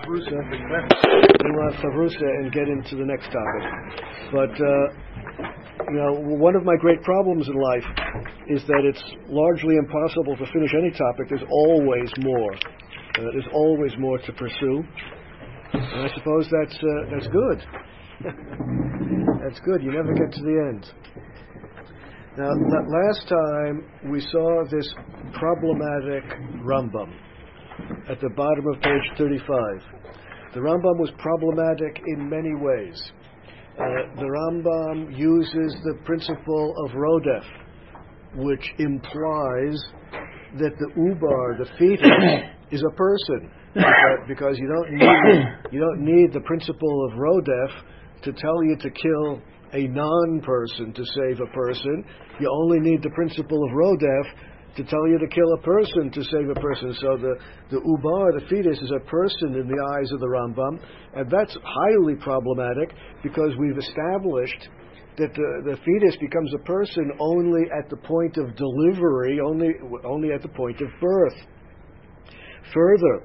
and get into the next topic. But one of my great problems in life is that it's largely impossible to finish any topic. There's always more. There's always more to pursue, and I suppose that's good. That's good. You never get to the end. Now, last time we saw this problematic Rambam at the bottom of page 35. The Rambam was problematic in many ways. The Rambam uses the principle of Rodef, which implies that the ubar, the fetus, is a person, because you don't need the principle of Rodef to tell you to kill a non-person to save a person. You only need the principle of Rodef to tell you to kill a person to save a person. So the ubar, the fetus, is a person in the eyes of the Rambam, and that's highly problematic because we've established that the fetus becomes a person only at the point of delivery, only at the point of birth. Further,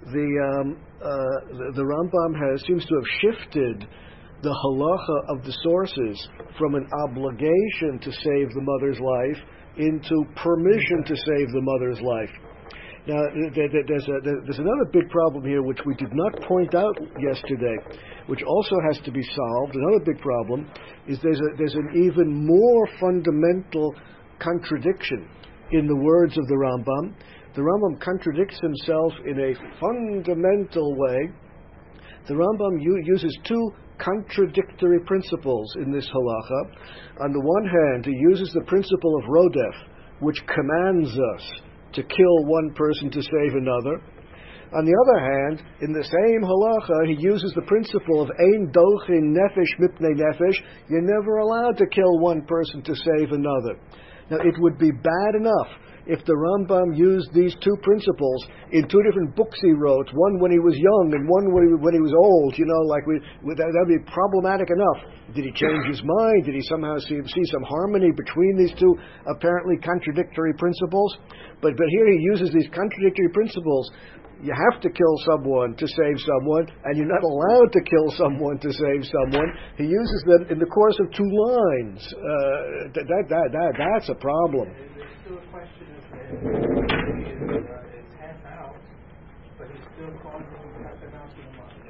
the Rambam seems to have shifted the halacha of the sources from an obligation to save the mother's life into permission to save the mother's life. Now, there's another big problem here which we did not point out yesterday, which also has to be solved. Another big problem is there's an even more fundamental contradiction in the words of the Rambam. The Rambam contradicts himself in a fundamental way. The Rambam uses two contradictory principles in this halacha. On the one hand, he uses the principle of Rodef, which commands us to kill one person to save another. On the other hand, in the same halacha, he uses the principle of Ein dochin nefesh mipnei nefesh. You're never allowed to kill one person to save another. Now, it would be bad enough if the Rambam used these two principles in two different books he wrote, one when he was young and one when he was old, that would be problematic enough. Did he change his mind? Did he somehow see some harmony between these two apparently contradictory principles? But here he uses these contradictory principles. You have to kill someone to save someone, and you're not allowed to kill someone to save someone. He uses them in the course of two lines. That's a problem. Still a question is half out, but he's still calling him half out to the mother.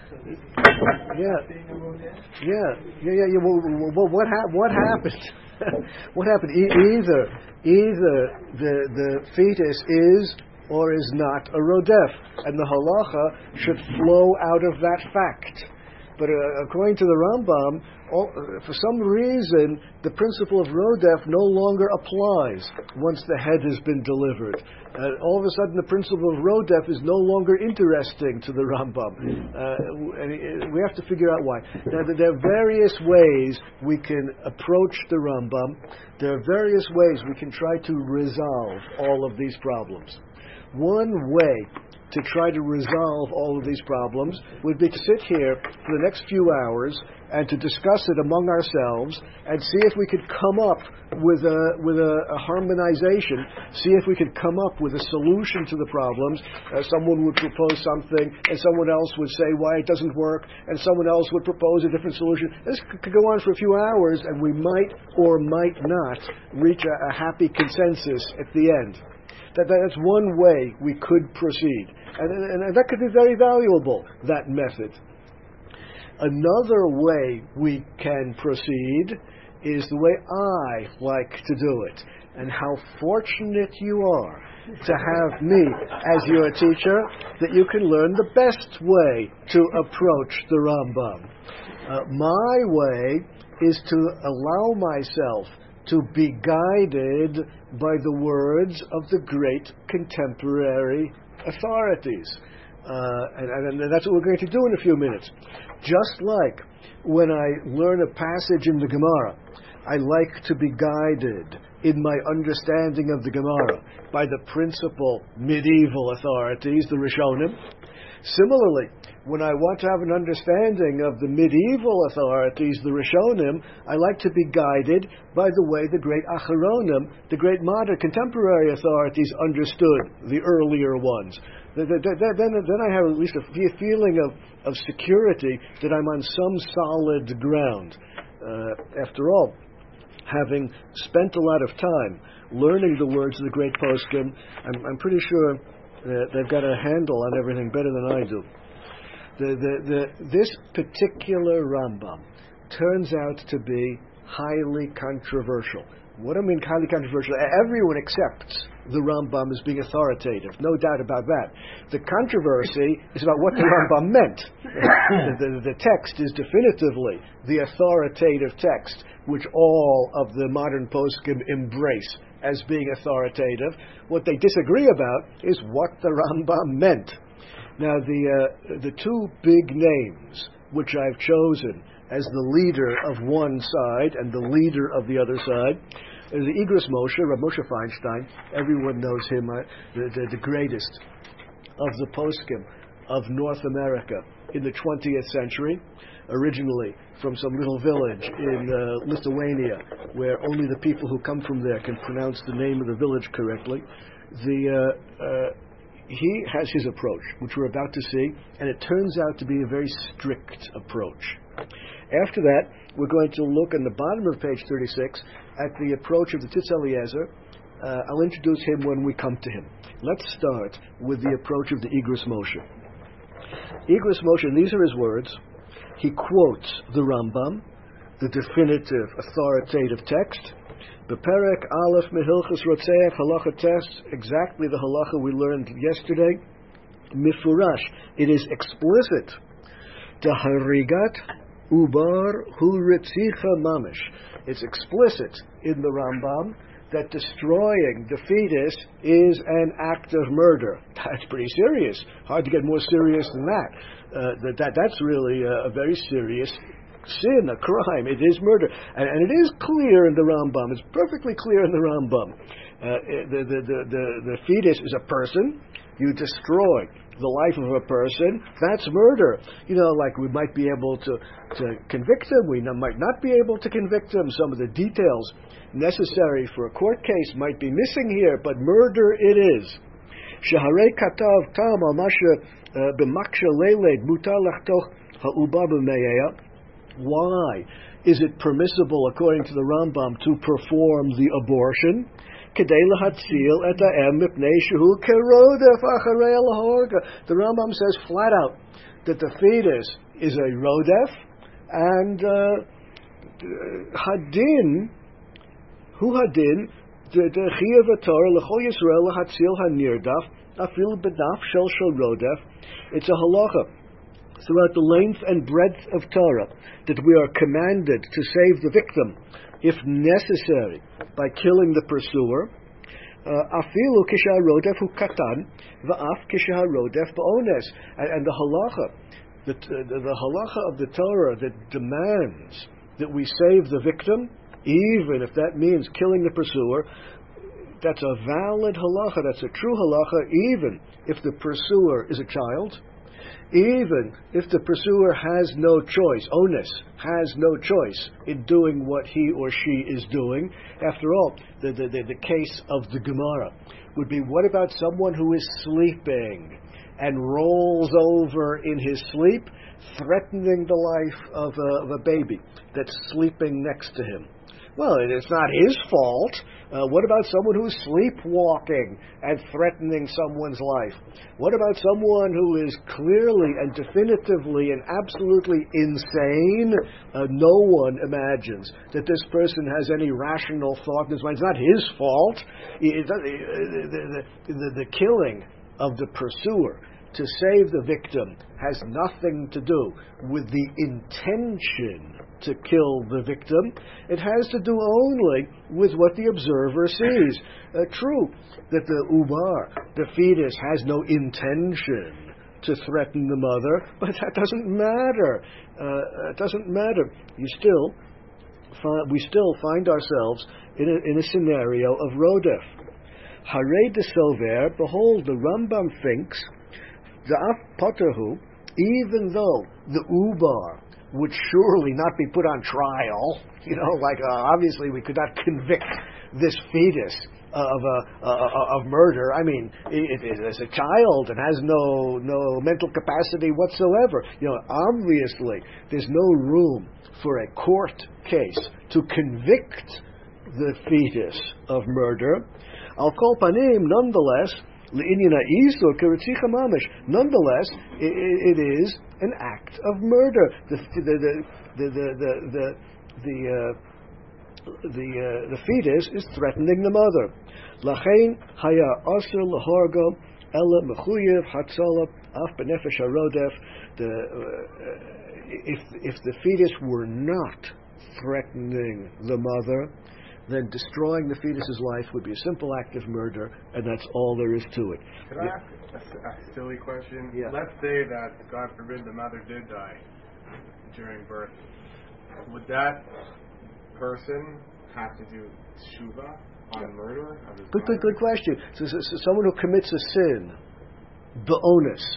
Well, what happened? What happened? Either the fetus is or is not a rodef, and the halacha should flow out of that fact. But according to the Rambam, for some reason, the principle of Rodef no longer applies once the head has been delivered. All of a sudden, the principle of Rodef is no longer interesting to the Rambam. And we have to figure out why. Now, there are various ways we can approach the Rambam. There are various ways we can try to resolve all of these problems. One way to try to resolve all of these problems would be to sit here for the next few hours and to discuss it among ourselves and see if we could come up with a harmonization, see if we could come up with a solution to the problems. Someone would propose something and someone else would say why it doesn't work, and someone else would propose a different solution. This could go on for a few hours, and we might or might not reach a happy consensus at the end. That's one way we could proceed. And that could be very valuable, that method. Another way we can proceed is the way I like to do it. And how fortunate you are to have me as your teacher, that you can learn the best way to approach the Rambam. My way is to allow myself to be guided by the words of the great contemporary authorities. And that's what we're going to do in a few minutes. Just like when I learn a passage in the Gemara, I like to be guided in my understanding of the Gemara by the principal medieval authorities, the Rishonim. Similarly, when I want to have an understanding of the medieval authorities, the Rishonim, I like to be guided by the way the great Acharonim, the great modern contemporary authorities understood the earlier ones. Then I have at least a feeling of security that I'm on some solid ground. After all, having spent a lot of time learning the words of the great poskim, I'm pretty sure that they've got a handle on everything better than I do. This particular Rambam turns out to be highly controversial. What I mean highly controversial, everyone accepts the Rambam as being authoritative, no doubt about that. The controversy is about what the Rambam meant. The text is definitively the authoritative text, which all of the modern poskim embrace as being authoritative. What they disagree about is what the Rambam meant. Now, the two big names which I've chosen as the leader of one side and the leader of the other side is the Igros Moshe, Rav Moshe Feinstein. Everyone knows him, the greatest of the poskim of North America in the 20th century, originally from some little village in Lithuania, where only the people who come from there can pronounce the name of the village correctly. He has his approach, which we're about to see, and it turns out to be a very strict approach. After that, we're going to look on the bottom of page 36 at the approach of the Tzitz Eliezer. I'll introduce him when we come to him. Let's start with the approach of the Igros Moshe. Igros Moshe, and these are his words, he quotes the Rambam, the definitive authoritative text, Beperek Aleph Mehilchus Rotzeach Halacha Test, exactly the halacha we learned yesterday. Mifurash, it is explicit. Taharigat Ubar Hu Ritzicha Mamish. It's explicit in the Rambam that destroying the fetus is an act of murder. That's pretty serious. Hard to get more serious than that. That's really a very serious sin, a crime. It is murder, and it is clear in the Rambam. It's perfectly clear in the Rambam. The fetus is a person. You destroy the life of a person. That's murder. Like we might be able to convict him. We might not be able to convict him. Some of the details necessary for a court case might be missing here, but murder it is. Shaharei katav tam al masha b'maksha leiled mutar lachtoch ha'uba b'meyeya. Why is it permissible, according to the Rambam, to perform the abortion? The Rambam says flat out that the fetus is a rodef, and hadin, hu hadin, the chiyav Torah l'chol Yisrael l'hatzil hanirdaf afil b'naf shel rodef. It's a halacha throughout the length and breadth of Torah that we are commanded to save the victim, if necessary, by killing the pursuer. Afilu kisha rodef hu katan, va'af kisha rodef ba'ones. And the halacha, the halacha of the Torah that demands that we save the victim, even if that means killing the pursuer, that's a valid halacha, that's a true halacha, even if the pursuer is a child, even if the pursuer has no choice, onus has no choice in doing what he or she is doing. After all, the case of the Gemara would be, what about someone who is sleeping and rolls over in his sleep, threatening the life of a baby that's sleeping next to him? Well, it's not his fault. What about someone who's sleepwalking and threatening someone's life? What about someone who is clearly and definitively and absolutely insane? No one imagines that this person has any rational thought in his mind. It's not his fault. The killing of the pursuer to save the victim has nothing to do with the intention to kill the victim. It has to do only with what the observer sees. True that the ubar, the fetus, has no intention to threaten the mother, but that doesn't matter. It doesn't matter. You still find ourselves in a scenario of rodef. Harei de Sover, behold, the Rambam thinks, the Poterhu, even though the Ubar would surely not be put on trial, obviously we could not convict this fetus of murder. I mean, it is a child and has no mental capacity whatsoever. Obviously there's no room for a court case to convict the fetus of murder. Al kol panim, nonetheless, nonetheless, it is an act of murder. The fetus is threatening the mother. Lachein haya asur lahorgo ela mechuyev hatzala af benefesh harodef. If the fetus were not threatening the mother, then destroying the fetus's life would be a simple act of murder, and that's all there is to it. Could I ask a silly question? Yeah. Let's say that, God forbid, the mother did die during birth. Would that person have to do tshuva on murder of his mother? Good question. So someone who commits a sin, the onus,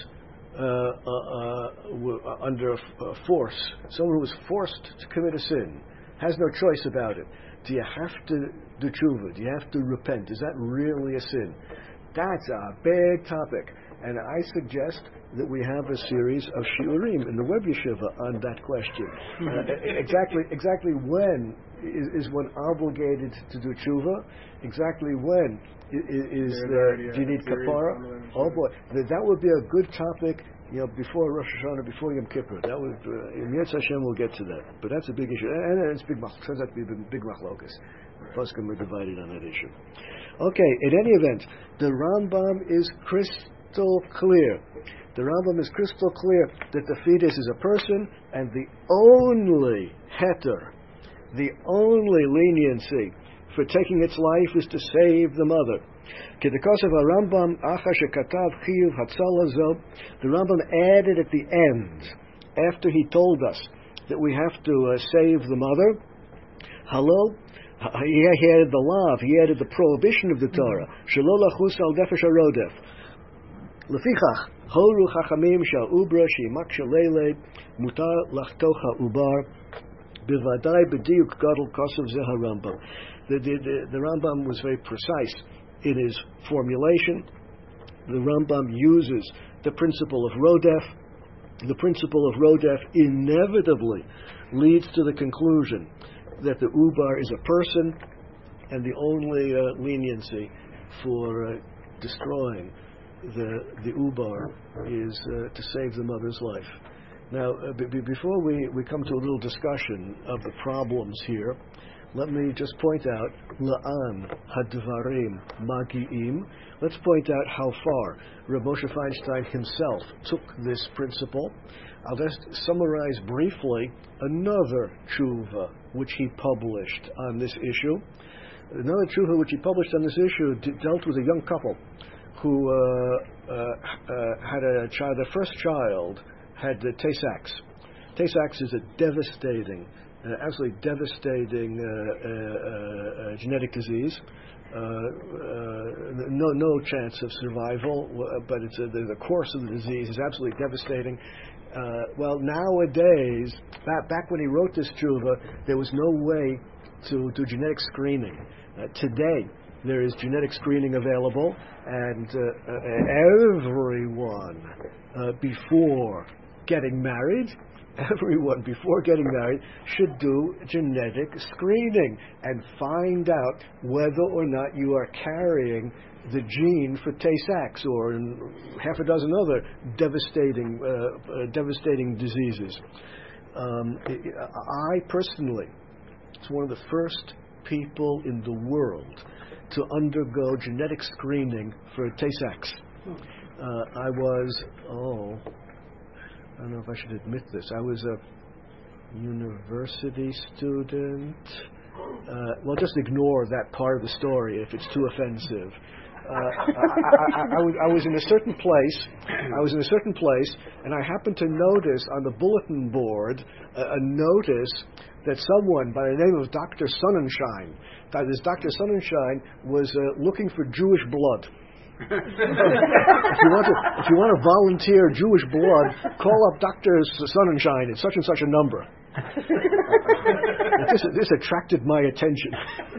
under force, someone who was forced to commit a sin, has no choice about it. Do you have to do tshuva? Do you have to repent? Is that really a sin? That's a big topic. And I suggest that we have a series of shiurim in the Web Yeshiva on that question. Exactly when is one obligated to do tshuva? Exactly when do you need kapara? Oh boy, that would be a good topic. Before Rosh Hashanah, before Yom Kippur. That would, in Yetz Hashem, we'll get to that. But that's a big issue, and it's turns out to be a big machlokas. Poskim are divided on that issue. Okay, in any event, the Rambam is crystal clear. The Rambam is crystal clear that the fetus is a person, and the only heter, the only leniency for taking its life is to save the mother. The Rambam added at the end, after he told us that we have to save the mother, he added the law, he added the prohibition of the Torah. Shelo lachus al nefesh harodef. Lefichach horu chachamim shal ubra sheyimak shalele mutar lachtoch ha'ubar bivadai b'diuk gadol kosav zeh Rambam. The Rambam was very precise in his formulation. The Rambam uses the principle of rodef. The principle of rodef inevitably leads to the conclusion that the ubar is a person, and the only leniency for destroying the ubar is to save the mother's life. Now, before we come to a little discussion of the problems here, let me just point out la'an hadvarim magi'im. Let's point out how far Rav Moshe Feinstein himself took this principle. I'll just summarize briefly another tshuva which he published on this issue. Another tshuva which he published on this issue dealt with a young couple who had a child. Their first child had Tay-Sachs. Tay-Sachs is a devastating, absolutely devastating genetic disease. No chance of survival, but the course of the disease is absolutely devastating. Well, nowadays, back when he wrote this tshuva, there was no way to do genetic screening. Today, there is genetic screening available, and everyone before getting married should do genetic screening and find out whether or not you are carrying the gene for Tay-Sachs or half a dozen other devastating diseases. I personally was one of the first people in the world to undergo genetic screening for Tay-Sachs. I was, I don't know if I should admit this. I was a university student. Well, just ignore that part of the story if it's too offensive. I was in a certain place. And I happened to notice on the bulletin board a notice that someone by the name of Dr. Sonnenschein, this Dr. Sonnenschein was looking for Jewish blood. If you want to volunteer Jewish blood, call up Dr. Sonnenschein at such and such a number. This attracted my attention.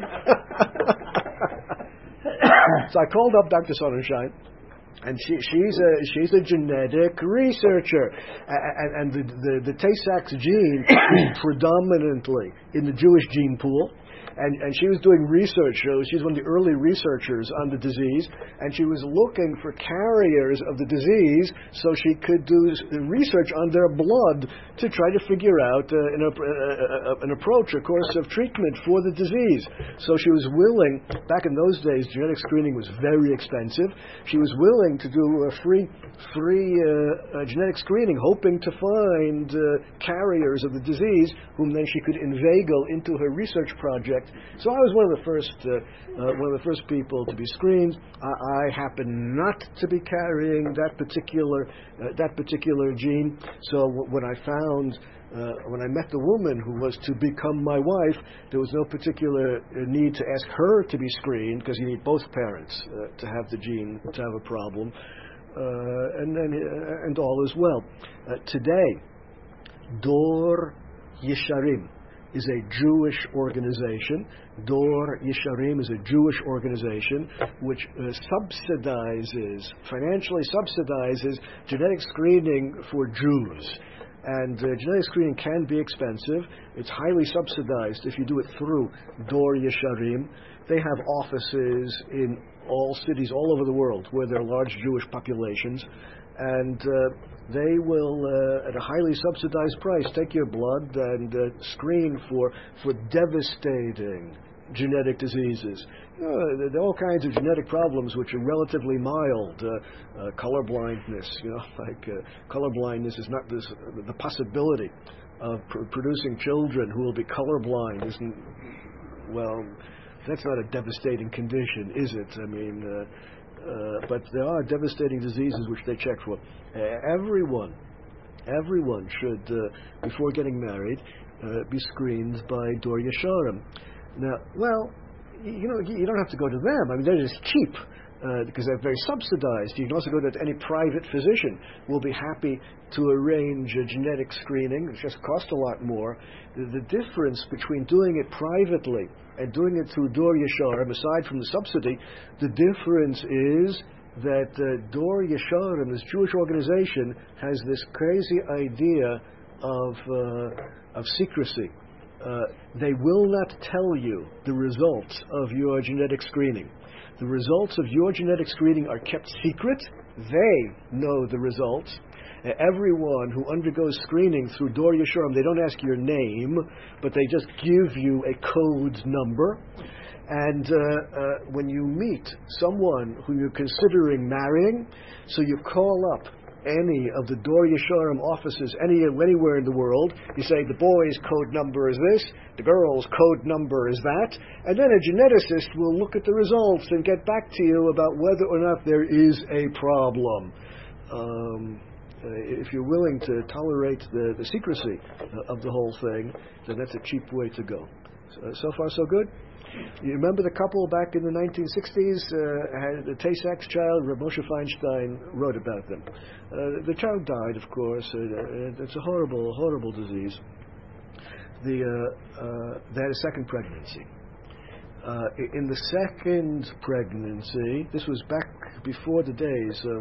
So I called up Dr. Sonnenschein, and she's a genetic researcher, and the Tay-Sachs gene is predominantly in the Jewish gene pool. And she was doing research. She was one of the early researchers on the disease, and she was looking for carriers of the disease so she could do research on their blood to try to figure out an approach, a course of treatment for the disease. So she was willing, back in those days, genetic screening was very expensive. She was willing to do a free genetic screening, hoping to find carriers of the disease, whom then she could inveigle into her research project. So I was one of the first people to be screened. I happen not to be carrying that particular gene. So when I met the woman who was to become my wife, there was no particular need to ask her to be screened, because you need both parents to have the gene to have a problem, and all is well. Today, Dor Yesharim is a Jewish organization. Dor Yesharim is a Jewish organization which financially subsidizes genetic screening for Jews. And genetic screening can be expensive. It's highly subsidized if you do it through Dor Yesharim. They have offices in all cities all over the world where there are large Jewish populations. And they will, at a highly subsidized price, take your blood and screen for devastating genetic diseases. There are all kinds of genetic problems which are relatively mild. Color blindness, color blindness is not the possibility of producing children who will be colorblind isn't, well, that's not a devastating condition, is it? I mean, but there are devastating diseases which they check for. Everyone should, before getting married, be screened by Dor Yesharim. Now, well, you don't have to go to them. I mean, they're just cheap because they're very subsidized. You can also go to any private physician who will be happy to arrange a genetic screening. It just costs a lot more. The difference between doing it privately and doing it through Dor Yesharim, aside from the subsidy, the difference is that Dor Yesharim, this Jewish organization, has this crazy idea of secrecy. They will not tell you the results of your genetic screening. The results of your genetic screening are kept secret. They know the results. Everyone who undergoes screening through Dor Yesharim, they don't ask your name, but they just give you a code number. And when you meet someone who you're considering marrying, so you call up any of the Dor Yesharim offices anywhere in the world. You say the boy's code number is this, the girl's code number is that, and then a geneticist will look at the results and get back to you about whether or not there is a problem. If you're willing to tolerate the secrecy of the whole thing, then that's a cheap way to go. So far, so good? You remember the couple back in the 1960s had a Tay-Sachs child? Rav Moshe Feinstein wrote about them. The child died, of course. It's a horrible, horrible disease. They had a second pregnancy. In the second pregnancy, this was back before the days of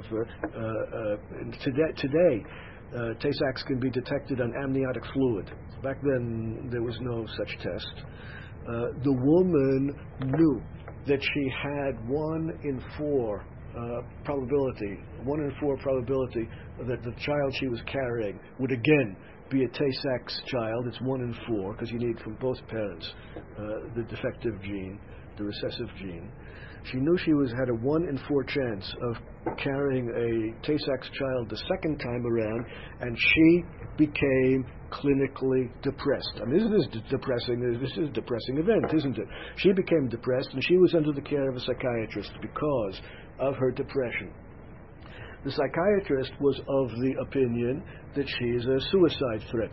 today. Tay-Sachs can be detected on amniotic fluid. Back then, there was no such test. The woman knew that she had 1 in 4 probability that the child she was carrying would again be a Tay-Sachs child. It's 1 in 4 because you need from both parents the defective gene, the recessive gene. She knew she had a 1 in 4 chance of carrying a Tay-Sachs child the second time around, and she became clinically depressed. I mean, this is depressing. This is a depressing event, isn't it? She became depressed, and she was under the care of a psychiatrist because of her depression. The psychiatrist was of the opinion that she is a suicide threat.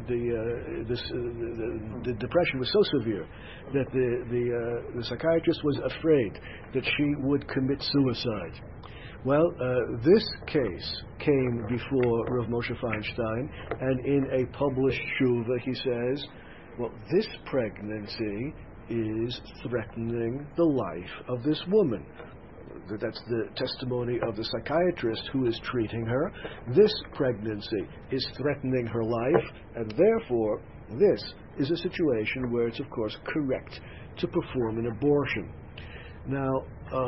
The depression was so severe that the psychiatrist was afraid that she would commit suicide. Well, this case came before Rav Moshe Feinstein, and in a published tshuva he says, well, this pregnancy is threatening the life of this woman. That's the testimony of the psychiatrist who is treating her. This pregnancy is threatening her life, and therefore this is a situation where it's, of course, correct to perform an abortion. Now,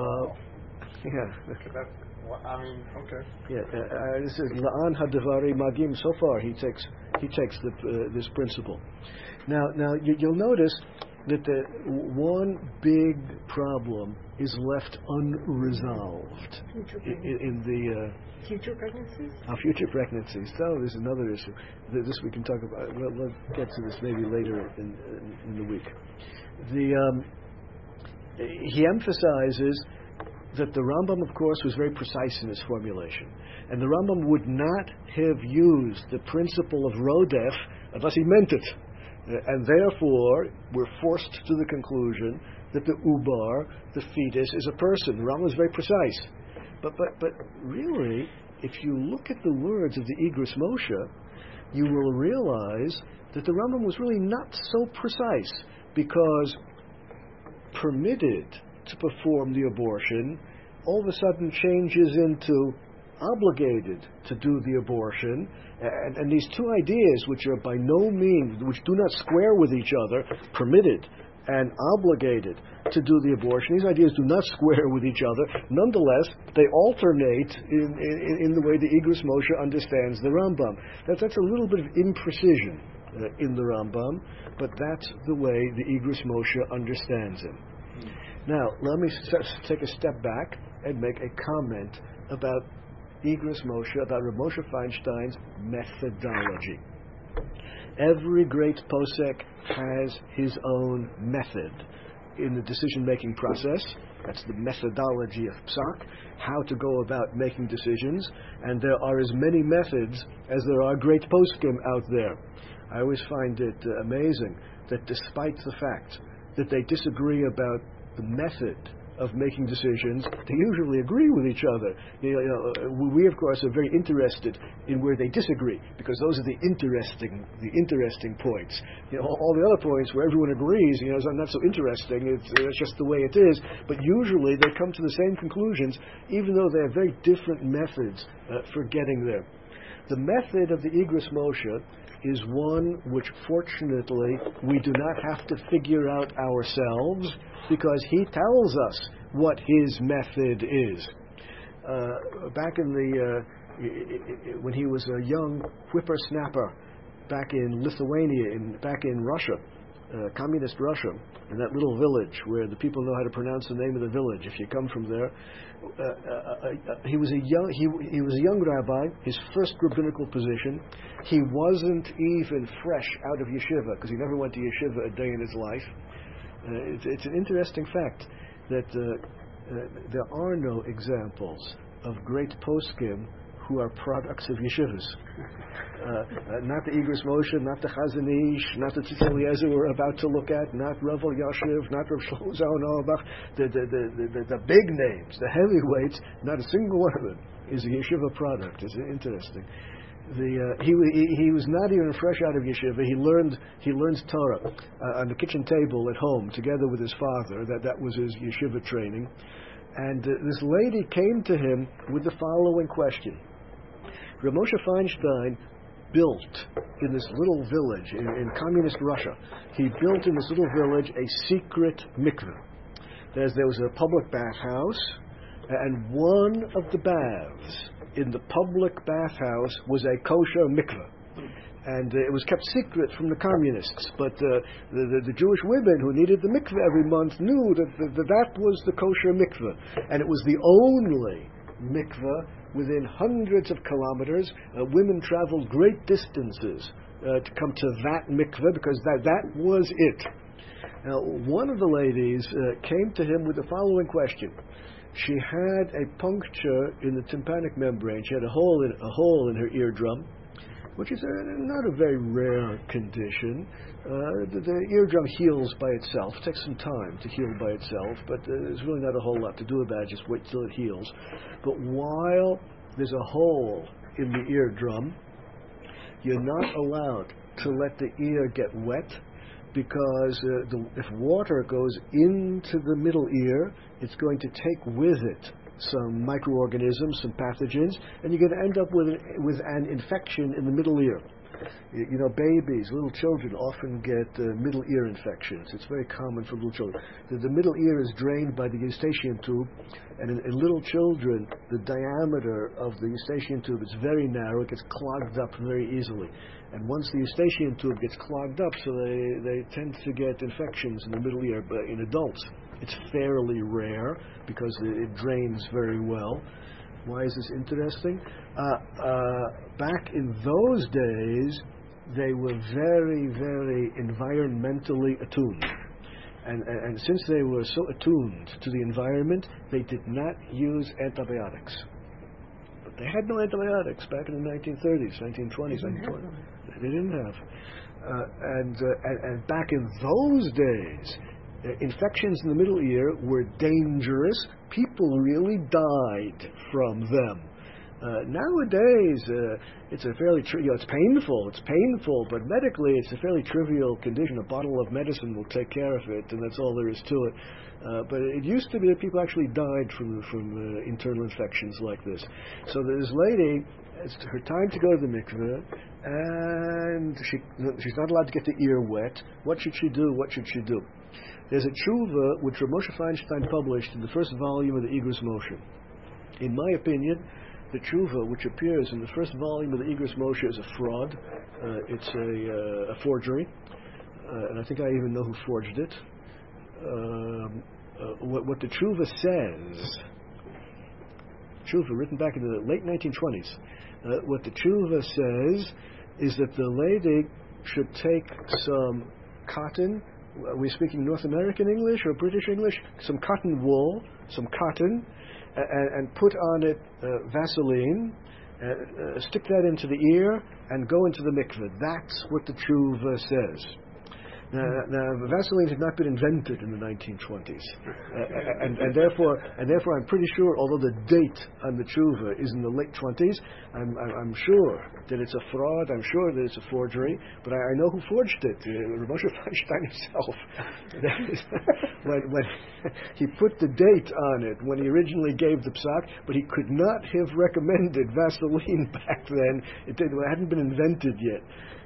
Okay. Yeah, this is La'an Hadavari Magim. So far, he takes this principle. Now you'll notice that the one big problem is left unresolved in the future pregnancies. Future pregnancies. So there's another issue. This we can talk about. We'll get to this maybe later in the week. He emphasizes that the Rambam, of course, was very precise in his formulation, and the Rambam would not have used the principle of Rodef unless he meant it. And therefore, we're forced to the conclusion that the ubar, the fetus, is a person. The Rambam is very precise. But really, if you look at the words of the Igros Moshe, you will realize that the Rambam was really not so precise, because permitted to perform the abortion all of a sudden changes into obligated to do the abortion, and these two ideas, which are by no means, which do not square with each other, permitted and obligated to do the abortion, these ideas do not square with each other. Nonetheless, they alternate in the way the Igros Moshe understands the Rambam. That's a little bit of imprecision in the Rambam, but that's the way the Igros Moshe understands him. Now, let me take a step back and make a comment about Igros Moshe, about Rav Moshe Feinstein's methodology. Every great posek has his own method in the decision-making process. That's the methodology of Psak, how to go about making decisions, and there are as many methods as there are great poskim out there. I always find it amazing that despite the fact that they disagree about the method of making decisions, they usually agree with each other. We of course are very interested in where they disagree, because those are the interesting points. All the other points where everyone agrees, is not so interesting. It's just the way it is. But usually they come to the same conclusions, even though they have very different methods for getting there. The method of the Igros Moshe is one which, fortunately, we do not have to figure out ourselves, because he tells us what his method is. Back in when he was a young whippersnapper, back in Lithuania, back in Russia, communist Russia, in that little village where the people know how to pronounce the name of the village if you come from there. He was a young rabbi, his first rabbinical position. He wasn't even fresh out of yeshiva, because he never went to yeshiva a day in his life. It's an interesting fact that there are no examples of great poskim who are products of yeshivas. Not the Igros Moshe, not the Chazon Ish, not the Tzitz Eliezer we're about to look at, not Rav Yashiv, not Rav Shlomo Zalman Auerbach, the big names, the heavyweights, not a single one of them is a yeshiva product. It's interesting. He was not even fresh out of yeshiva. He learned Torah on the kitchen table at home together with his father. That was his yeshiva training. And this lady came to him with the following question. Rav Moshe Feinstein built in this little village in communist Russia. He built in this little village a secret mikveh. There was a public bathhouse, and one of the baths in the public bathhouse was a kosher mikveh. And it was kept secret from the communists. But the Jewish women who needed the mikveh every month knew that was the kosher mikveh. And it was the only mikveh within hundreds of kilometers. Women traveled great distances to come to that mikveh because that was it. Now, one of the ladies came to him with the following question. She had a puncture in the tympanic membrane. She had a hole in her eardrum, which is not a very rare condition. The eardrum heals by itself. It takes some time to heal by itself, but there's really not a whole lot to do about it. Just wait till it heals. But while there's a hole in the eardrum, you're not allowed to let the ear get wet, because if water goes into the middle ear, it's going to take with it some microorganisms, some pathogens, and you're going to end up with an infection in the middle ear. You know, babies, little children often get middle ear infections. It's very common for little children. The middle ear is drained by the eustachian tube, and in little children, the diameter of the eustachian tube is very narrow. It gets clogged up very easily. And once the eustachian tube gets clogged up, so they tend to get infections in the middle ear. But in adults, it's fairly rare because it drains very well. Why is this interesting? Back in those days, they were very, very environmentally attuned. And since they were so attuned to the environment, they did not use antibiotics. But they had no antibiotics back in the 1930s, 1920s, 1920s. They didn't have. And back in those days, infections in the middle ear were dangerous. People really died from them. Nowadays, it's a fairly it's painful. It's painful, but medically, it's a fairly trivial condition. A bottle of medicine will take care of it, and that's all there is to it. But it used to be that people actually died from internal infections like this. So this lady, it's her time to go to the mikveh, and she's not allowed to get the ear wet. What should she do? What should she do? There's a tshuva which Rav Moshe Feinstein published in the first volume of the Igros Moshe. In my opinion, the tshuva which appears in the first volume of the Igros Moshe is a fraud. It's a forgery, and I think I even know who forged it. What the tshuva says, tshuva written back in the late 1920s, what the tshuva says is that the lady should take some cotton. Are we speaking North American English or British English? Some cotton wool, some cotton, and put on it Vaseline, stick that into the ear, and go into the mikveh. That's what the tshuva says. Now, Vaseline had not been invented in the 1920s, and therefore I'm pretty sure, although the date on the tshuva is in the late 20s, I'm sure that it's a fraud. I'm sure that it's a forgery, but I know who forged it. Rav Moshe Feinstein himself. when he put the date on it when he originally gave the psak, but he could not have recommended Vaseline back then. It hadn't been invented yet.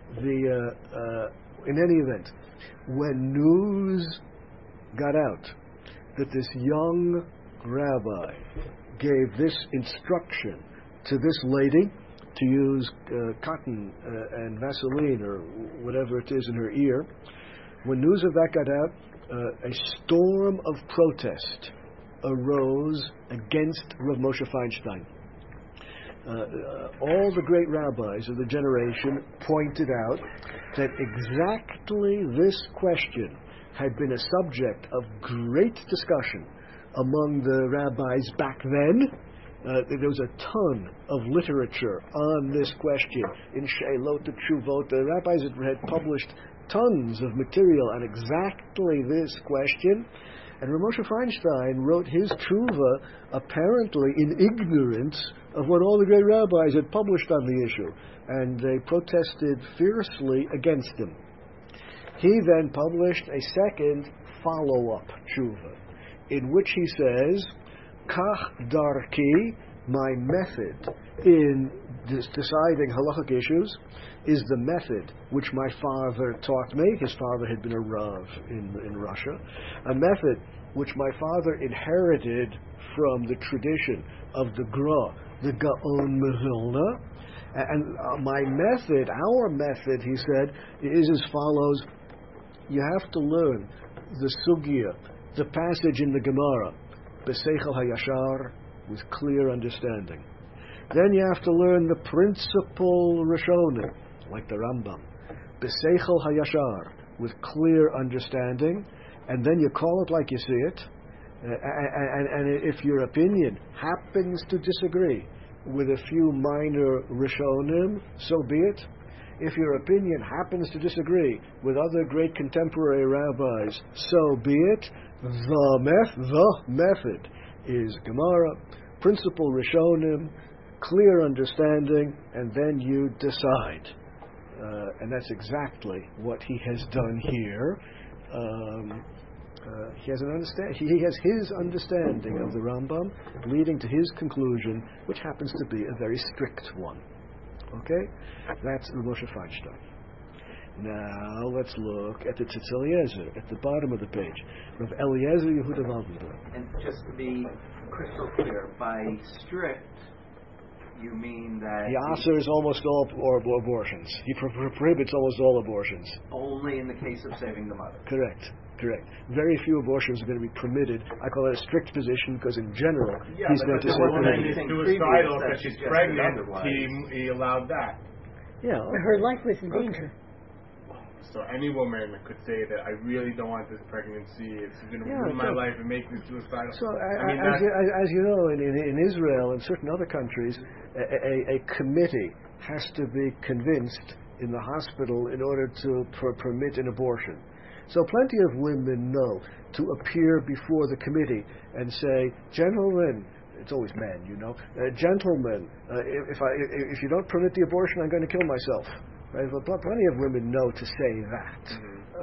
In any event, when news got out that this young rabbi gave this instruction to this lady to use cotton and Vaseline or whatever it is in her ear, when news of that got out, a storm of protest arose against Rav Moshe Feinstein. All the great rabbis of the generation pointed out that exactly this question had been a subject of great discussion among the rabbis back then. There was a ton of literature on this question. In Sheilot Teshuvot, the rabbis had published tons of material on exactly this question. And Rav Moshe Feinstein wrote his tshuva apparently in ignorance of what all the great rabbis had published on the issue, and they protested fiercely against him. He then published a second follow-up tshuva, in which he says, Kach darki, my method in deciding halachic issues is the method which my father taught me. His father had been a Rav in Russia. A method which my father inherited from the tradition of the Gra, the Gaon Mevilna, And my method, our method, he said, is as follows. You have to learn the sugya, the passage in the Gemara, B'seichel hayashar, with clear understanding. Then you have to learn the principal Rishonim, like the Rambam, B'seichel hayashar, with clear understanding, and then you call it like you see it. And if your opinion happens to disagree with a few minor Rishonim, so be it. If your opinion happens to disagree with other great contemporary rabbis, so be it. The method is Gemara, principal Rishonim, clear understanding, and then you decide. And that's exactly what he has done here. He has his understanding of the Rambam, leading to his conclusion, which happens to be a very strict one. Okay? That's the Moshe Feinstein. Now let's look at the Tzitz Eliezer at the bottom of the page. Rav Eliezer Yehuda Waldenberg. And just to be crystal clear, by strict, you mean that He answers almost all abortions. He prohibits almost all abortions. Only in the case of saving the mother. Correct. Very few abortions are going to be permitted. I call it a strict position because in general, he's going to say she's suicidal because she's pregnant. He allowed that. Yeah. Her life was in danger. So any woman could say that I really don't want this pregnancy. It's going to ruin my life and make me suicidal. So as you know, in Israel and certain other countries, a committee has to be convinced in the hospital in order to permit an abortion. So plenty of women know to appear before the committee and say, gentlemen, it's always men, you know, gentlemen, if you don't permit the abortion, I'm going to kill myself. Right? Well, plenty of women know to say that.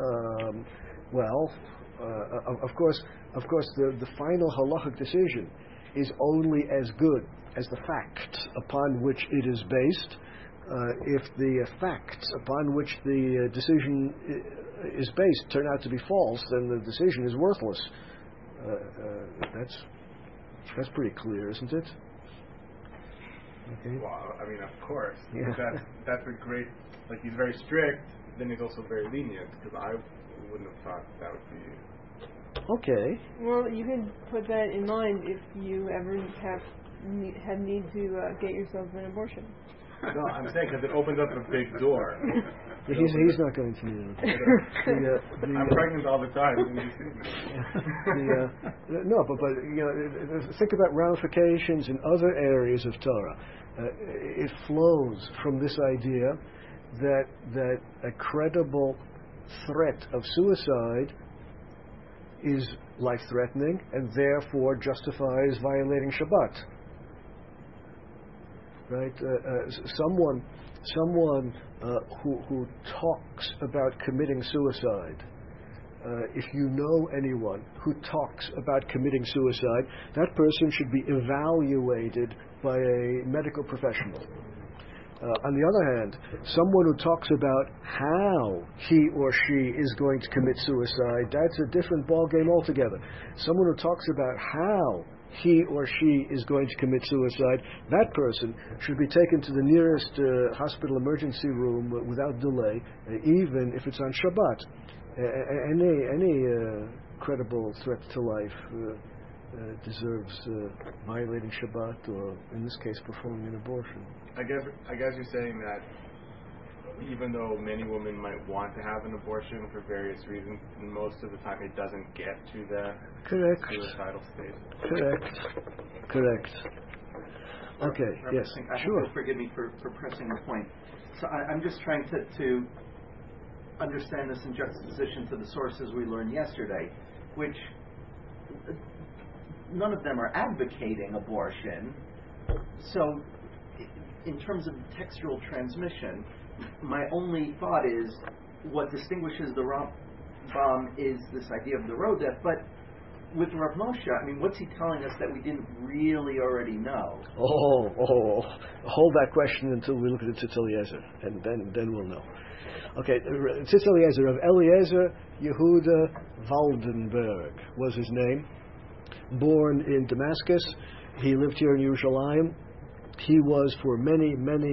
Of course, the final halachic decision is only as good as the facts upon which it is based. If the facts upon which the decision is based turn out to be false, then the decision is worthless. That's pretty clear, isn't it? Okay. Well, I mean, of course. Yeah. That's a great. Like, he's very strict, then he's also very lenient, because I wouldn't have thought that would be. Okay. Well, you can put that in mind if you ever had need to get yourself an abortion. No, I'm saying because it opens up a big door. He's not going to need it. I'm pregnant all the time. No, but you know, think about ramifications in other areas of Torah. It flows from this idea that a credible threat of suicide is life-threatening and therefore justifies violating Shabbat. Right? Someone who talks about committing suicide. If you know anyone who talks about committing suicide, that person should be evaluated by a medical professional. On the other hand, someone who talks about how he or she is going to commit suicide, that's a different ballgame altogether. Someone who talks about how he or she is going to commit suicide, that person should be taken to the nearest hospital emergency room without delay, even if it's on Shabbat. Any credible threat to life deserves violating Shabbat, or in this case, performing an abortion. I guess you're saying that even though many women might want to have an abortion for various reasons, most of the time it doesn't get to the suicidal state. Correct. Okay, yes, sure. Forgive me for pressing the point. So I'm just trying to understand this in juxtaposition to the sources we learned yesterday, which none of them are advocating abortion. So in terms of textual transmission, my only thought is what distinguishes the Rambam is this idea of the Rodef, but with Rav Moshe, I mean, what's he telling us that we didn't really already know? Hold that question until we look at the Tzitz Eliezer, and then we'll know. Okay, Tzitz Eliezer, of Eliezer Yehuda Waldenberg was his name. Born in Damascus, he lived here in Yerushalayim. He was for many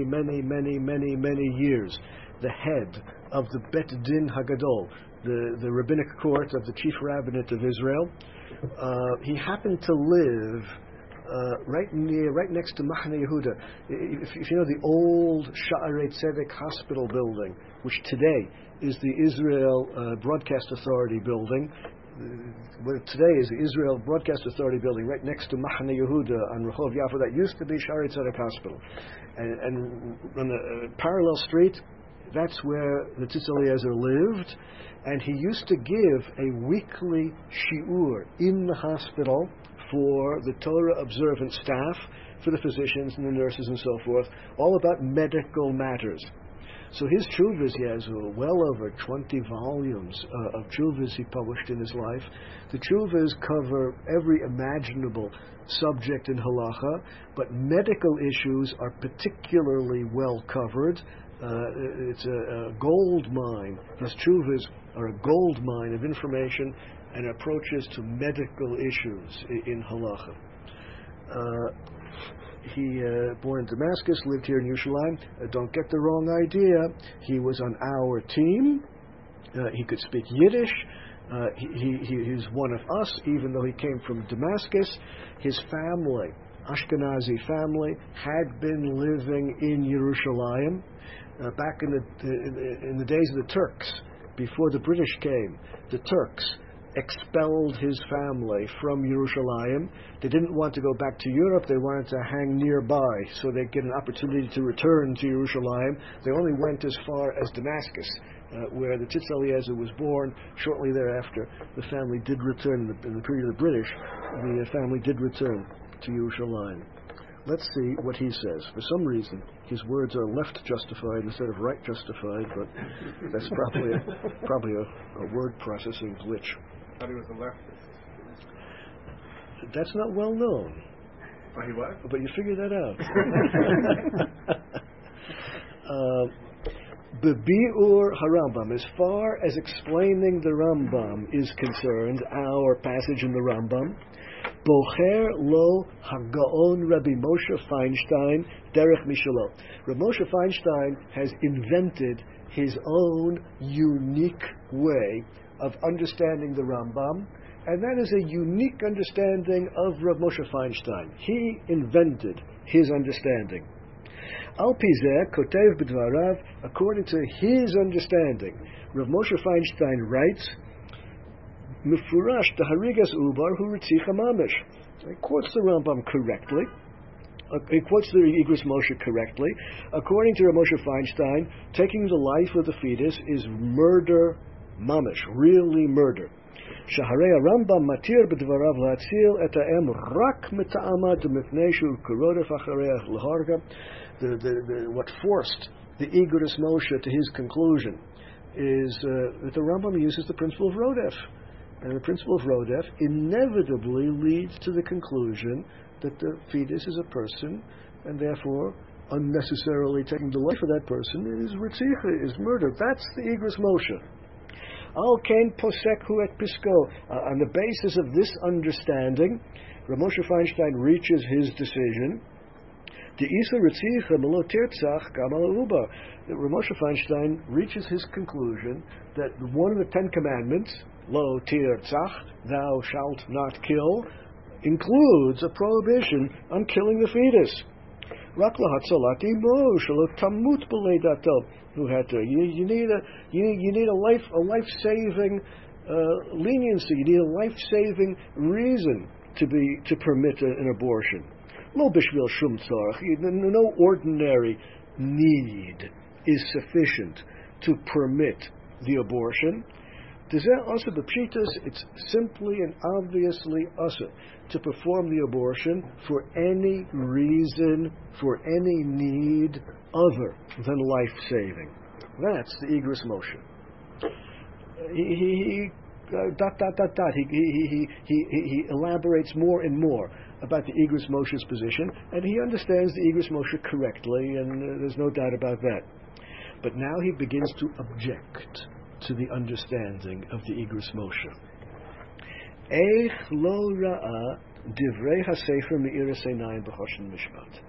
years the head of the Bet Din Hagadol, the rabbinic court of the chief rabbinate of Israel. He happened to live right next to Machane Yehuda. If you know the old Sha'arei Tzedek hospital building, which today is the Israel Broadcast Authority building, what today is the Israel Broadcast Authority building, right next to Machane Yehuda on Rehov Yafa. That used to be Sha'arei Tzedek Hospital, and on the parallel street, that's where the Tzitz Eliezer lived, and he used to give a weekly shiur in the hospital for the Torah observant staff, for the physicians and the nurses and so forth, all about medical matters. So his tshuvas, he has well over 20 volumes of tshuvas he published in his life. The tshuvas cover every imaginable subject in halacha, but medical issues are particularly well covered. It's a gold mine. His tshuvas are a gold mine of information and approaches to medical issues in halacha. He born in Damascus, lived here in Yerushalayim. Don't get the wrong idea. He was on our team. He could speak Yiddish. He's one of us, even though he came from Damascus. His family, Ashkenazi family, had been living in Yerushalayim back in the days of the Turks. Before the British came, the Turks expelled his family from Yerushalayim. They didn't want to go back to Europe. They wanted to hang nearby so they'd get an opportunity to return to Yerushalayim. They only went as far as Damascus, where the Tzitz Eliezer was born. Shortly thereafter, the family did return. In the period of the British, the family did return to Yerushalayim. Let's see what he says. For some reason, his words are left justified instead of right justified, but that's probably a word processing glitch. I thought he was a leftist. That's not well known. Oh, he was? But you figure that out. Bebi'ur HaRambam, as far as explaining the Rambam is concerned, our passage in the Rambam, Bocher lo HaGaon Rabbi Moshe Feinstein derech mishalo. Rabbi Moshe Feinstein has invented his own unique way of understanding the Rambam, and that is a unique understanding of Rav Moshe Feinstein. He invented his understanding. Al Pizeh Kotev B'dvarav, according to his understanding, Rav Moshe Feinstein writes, Mefurash Daharigas Ubar Hu Ritzicha Mamish. He quotes the Rambam correctly. He quotes the Igros Moshe correctly. According to Rav Moshe Feinstein, taking the life of the fetus is murder mamish, really murder. Shaharei Rambam matir b'dvarav la'atzil et ha'em rak mita'ama d'mifnei shu kurodef achareach l'harga. What forced the Igros Moshe to his conclusion is that the Rambam uses the principle of Rodef. And the principle of Rodef inevitably leads to the conclusion that the fetus is a person, and therefore unnecessarily taking the life of that person is ritzicha, is murder. That's the Igros Moshe. Al kain posekhu et pisko. On the basis of this understanding, Rav Moshe Feinstein reaches his decision. The Isa ritzicha melo tirtzach gamal uba. Rav Moshe Feinstein reaches his conclusion that one of the 10 commandments, lo tirtzach, thou shalt not kill, includes a prohibition on killing the fetus. Rak lahatzalati mo shelo tamut b'leidato. You need a life-saving leniency. You need a life-saving reason to permit an abortion. Lo bishvil shum tzarach. No ordinary need is sufficient to permit the abortion. It's simply and obviously usher to perform the abortion for any reason, for any need other than life-saving. That's the Igros Moshe. He elaborates more and more about the Igros Moshe's position, and he understands the Igros Moshe correctly, and there's no doubt about that. But now he begins to object to the understanding of the Igros Moshe. Eich lo ra'a divrei hasefer me'iras einayim b'choshen mishpat.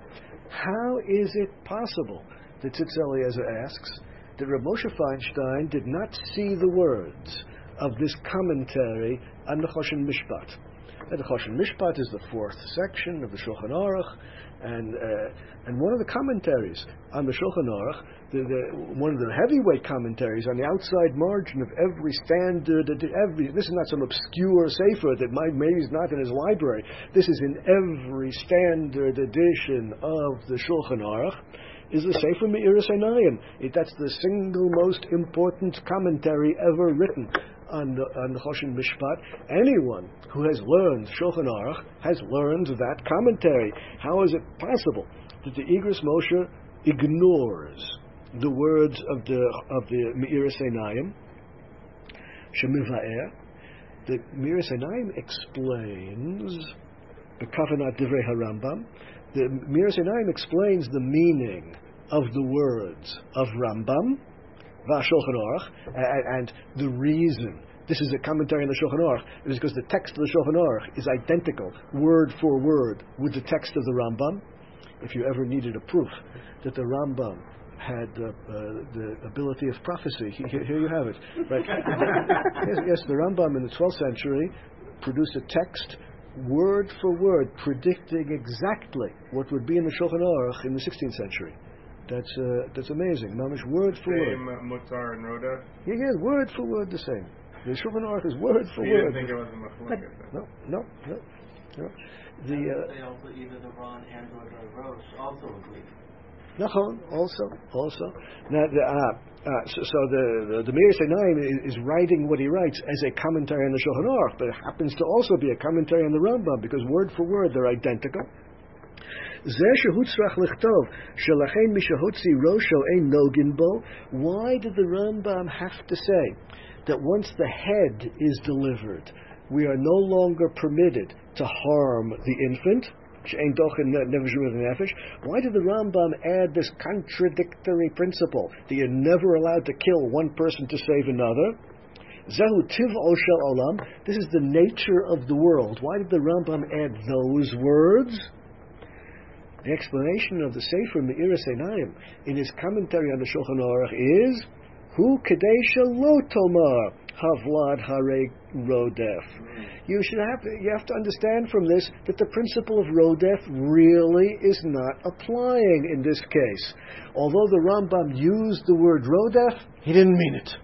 How is it possible, the Tzitz Eliezer asks, that Rav Moshe Feinstein did not see the words of this commentary on the Choshen Mishpat? The Choshen Mishpat is the fourth section of the Shulchan Aruch, and one of the commentaries on the Shulchan Aruch, one of the heavyweight commentaries on the outside margin of every standard, this is not some obscure sefer that maybe is not in his library. This is in every standard edition of the Shulchan Aruch, is the Sefer Me'iras Einayim. That's the single most important commentary ever written on the Choshen Mishpat. Anyone who has learned Shulchan Aruch has learned that commentary. How is it possible that the Igros Moshe ignores the words of the Me'iras Einayim? Shemivaer, the Me'iras Einayim explains the Kavanat Divrei HaRambam. The Me'iras Einayim explains the meaning of the words of Rambam, Shulchan Aruch, and the reason this is a commentary on the Shulchan Aruch is because the text of the Shulchan Aruch is identical, word for word, with the text of the Rambam. If you ever needed a proof that the Rambam had the ability of prophecy, here you have it. Right? yes, the Rambam in the 12th century produced a text word for word, predicting exactly what would be in the Shulchan Aruch in the 16th century. That's amazing. Mamish word for word. Same Mutar and Roda? Yeah, word for word the same. The Shulchan Aruch is word for word. You didn't think it was a machlokes? No. They also, either the Ron and or the Rosh also agree. Nachon, also. Now, so the Me'iras Einayim is writing what he writes as a commentary on the Shulchan Aruch, but it happens to also be a commentary on the Rambam, because word for word they're identical. Why did the Rambam have to say that once the head is delivered, we are no longer permitted to harm the infant? Why did the Rambam add this contradictory principle that you're never allowed to kill one person to save another? Zehu tiv'o shel olam. This is the nature of the world. Why did the Rambam add those words? The explanation of the Sefer Me'iras Einayim in his commentary on the Shulchan Aruch is Hu Kadesha Lo Tomar Havlad Hare Rodef. You have to understand from this that the principle of Rodef really is not applying in this case. Although the Rambam used the word Rodef, he didn't mean it.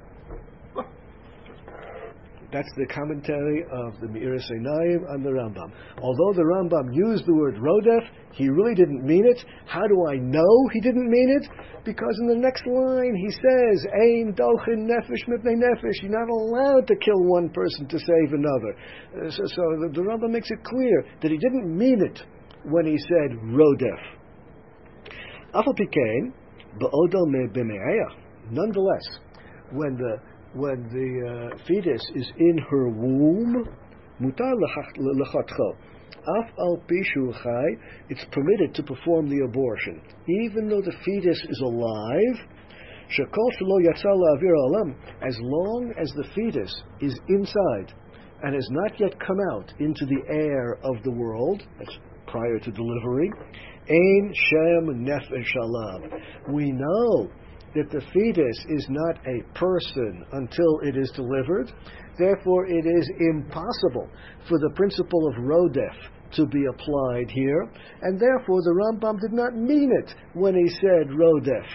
That's the commentary of the Me'iras Einayim on the Rambam. Although the Rambam used the word Rodef, he really didn't mean it. How do I know he didn't mean it? Because in the next line he says, Ein dochin nefesh mipnei nefesh. You're not allowed to kill one person to save another. So the Rambam makes it clear that he didn't mean it when he said Rodef. Afal pikein, ba'odo b'me'eya. Nonetheless, when the fetus is in her womb, mutar lechatcho. Af al pishu chai, it's permitted to perform the abortion, even though the fetus is alive. Shekol shelo yatsa la'avir olam, as long as the fetus is inside and has not yet come out into the air of the world, that's prior to delivery. Ein shem nefesh alav. We know that the fetus is not a person until it is delivered. Therefore, it is impossible for the principle of Rodef to be applied here, and therefore the Rambam did not mean it when he said Rodef.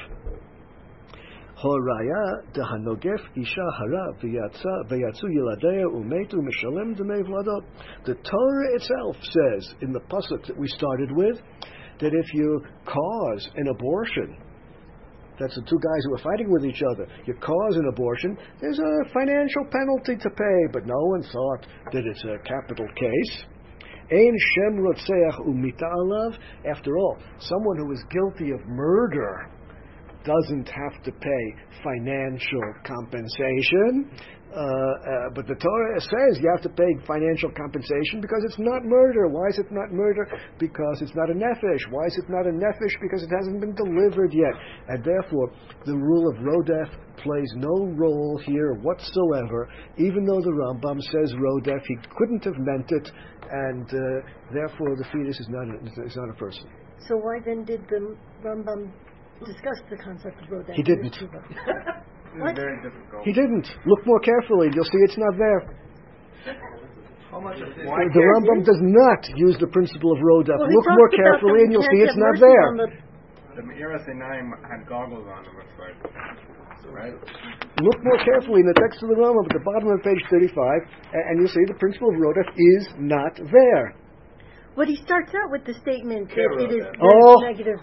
Horaya dehanogef isha hara v'yatzu yiladea umetu mishalem d'mei vladot. The Torah itself says in the pasuk that we started with that if you cause an abortion, that's the two guys who are fighting with each other, you cause an abortion, there's a financial penalty to pay, but no one thought that it's a capital case. Ein shem rotzeach umita alav. After all, someone who is guilty of murder doesn't have to pay financial compensation. But the Torah says you have to pay financial compensation because it's not murder. Why is it not murder? Because it's not a nefesh. Why is it not a nefesh? Because it hasn't been delivered yet. And therefore, the rule of Rodef plays no role here whatsoever. Even though the Rambam says Rodef, he couldn't have meant it, and therefore the fetus is not a person. So why then did the Rambam discuss the concept of Rodef? He didn't. What? Very difficult. He didn't. Look more carefully. You'll see it's not there. How much of this? The Rambam does not use the principle of Rodef. Well, Look more carefully and you'll see it's not there. The Me'ira Sinai had goggles on, it looks like. Right? Look more carefully in the text of the Rambam at the bottom of page 35, and you'll see the principle of Rodef is not there. Well, he starts out with the statement that it is negative.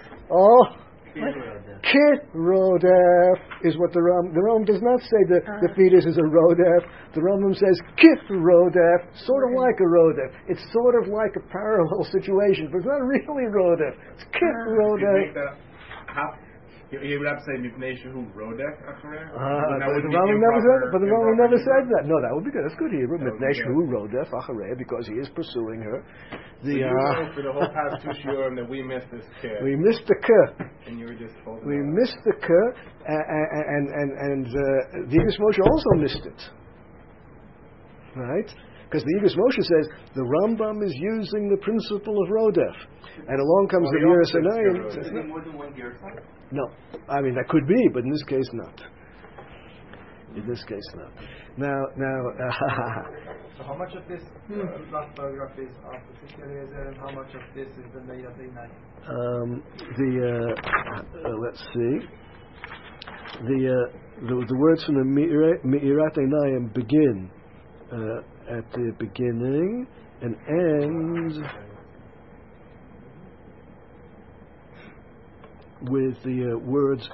Kit Rodef is what the Rambam does not say that the fetus is a Rodef. The Rambam says Kit Rodef, sort of like a Rodef. It's sort of like a parallel situation, but it's not really Rodef. It's Kit Rodef. He would have to say Mipnei Shehu Rodef Achareh. But the Rambam never said that. No, that would be good. That's good Hebrew. Mipnei Shehu Rodef Achareh, because he is pursuing her. So you know for the whole past 2 shiurim that we missed this kid. We missed the K. And you were just holding We on. missed the K, and the Yigdus Moshe also missed it. Right? Because the Yigdus Moshe says the Rambam is using the principle of Rodef. And along comes the Me'ira Sinai and says, Is there more than one Gersa? no. I mean, that could be, but in this case, not. In this case, not. Now, So how much of this last paragraph is of the Tzitzi Eliezer, and how much of this is the Me'ira Sinai? Let's see. The words from the Me'irat Einayim begin at the beginning and end with the words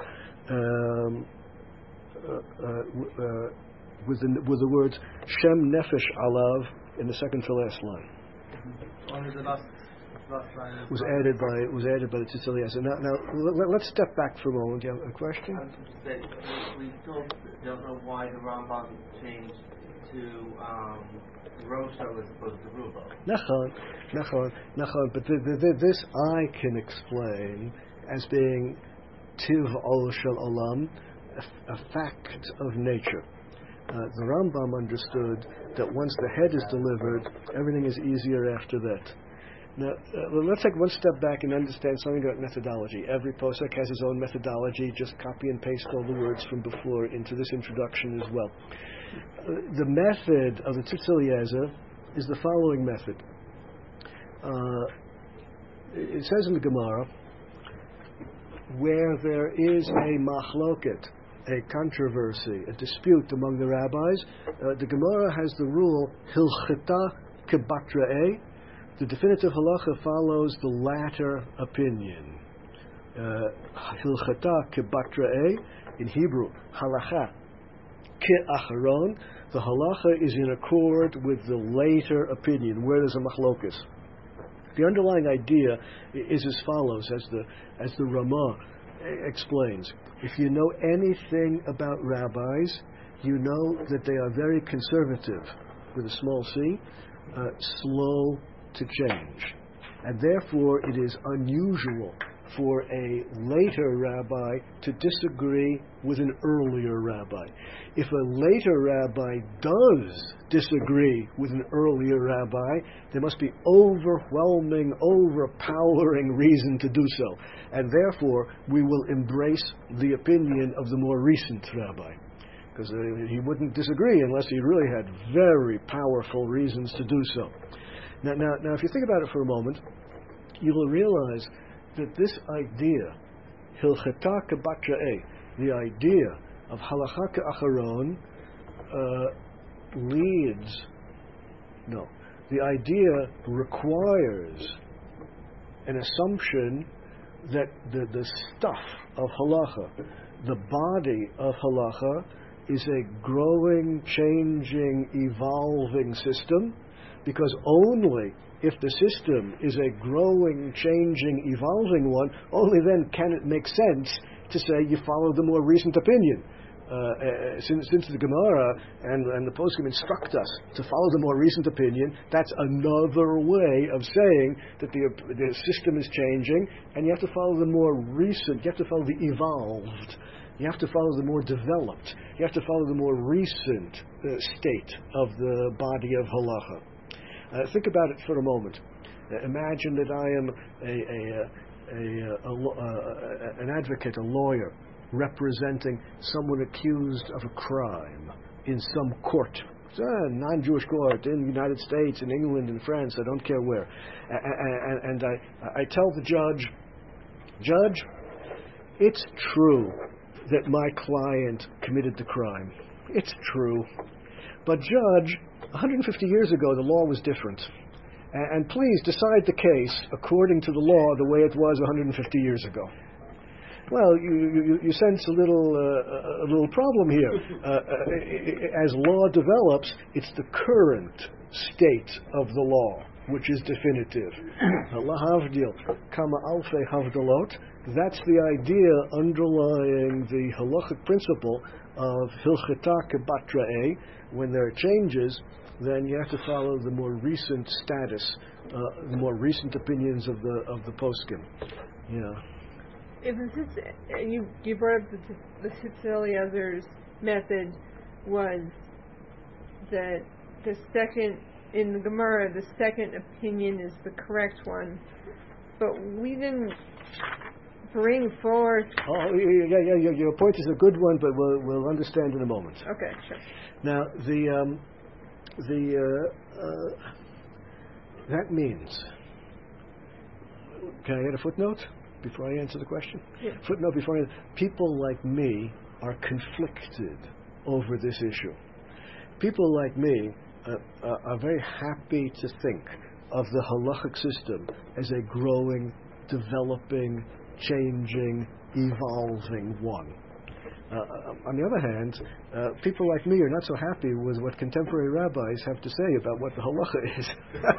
with the words Shem Nefesh Alav in the second to last line. Only the last line Was added by the Tzitzi Eliezer. Now let's step back for a moment. Do you have a question? I was just saying, we still don't know why the Rambam changed to Rosho as opposed to Rubo. Nachon. But this I can explain as being Tiv Shel Olam, a fact of nature. The Rambam understood that once the head is delivered, everything is easier after that. Now, let's take one step back and understand something about methodology. Every posek has his own methodology. Just copy and paste all the words from before into this introduction as well. The method of the Tzitzi Eliezer is the following method. It says in the Gemara, where there is a machloket, a controversy, a dispute among the rabbis, the Gemara has the rule hilchita kebatra'e. The definitive halacha follows the latter opinion. Hilchata kebatra'e, in Hebrew, halacha ke'acharon. The halacha is in accord with the later opinion, where there's a machlokus. The underlying idea is as follows, as the Ramah explains. If you know anything about rabbis, you know that they are very conservative, with a small c, slow to change. And therefore it is unusual for a later rabbi to disagree with an earlier rabbi. If a later rabbi does disagree with an earlier rabbi, there must be overwhelming, overpowering reason to do so. And therefore we will embrace the opinion of the more recent rabbi. Because he wouldn't disagree unless he really had very powerful reasons to do so. Now, if you think about it for a moment, you will realize that this idea, hilchata kebatra'e, the idea of halacha ke'acharon, the idea requires an assumption that the stuff of halacha, the body of halacha, is a growing, changing, evolving system, because only if the system is a growing, changing, evolving one, only then can it make sense to say you follow the more recent opinion. Since the Gemara and the poskim instruct us to follow the more recent opinion, that's another way of saying that the system is changing, and you have to follow the more recent, you have to follow the evolved, you have to follow the more developed, you have to follow the more recent state of the body of halacha. Think about it for a moment. Imagine that I am an advocate, a lawyer, representing someone accused of a crime in some court, non-Jewish court in the United States, in England, in France, I don't care where, and I tell the judge, it's true that my client committed the crime. It's true. But Judge, 150 years ago, the law was different. And please decide the case according to the law the way it was 150 years ago. Well, you sense a little problem here. As law develops, it's the current state of the law which is definitive. Lahavdil, kama alfei havdalot. That's the idea underlying the halachic principle of hilchata kebatra'e. When there are changes, then you have to follow the more recent status, the more recent opinions of the poskim. Yeah. If you brought up the Tzitz Eliezer's method was that the second in the Gemara, the second opinion is the correct one, but we didn't bring forth. Oh, yeah. Your point is a good one, but we'll understand in a moment. Okay, sure. Now that means. Can I add a footnote before I answer the question? Yeah. Footnote before people like me are conflicted over this issue. People like me are very happy to think of the halachic system as a growing, developing, changing, evolving one. On the other hand, people like me are not so happy with what contemporary rabbis have to say about what the halacha is.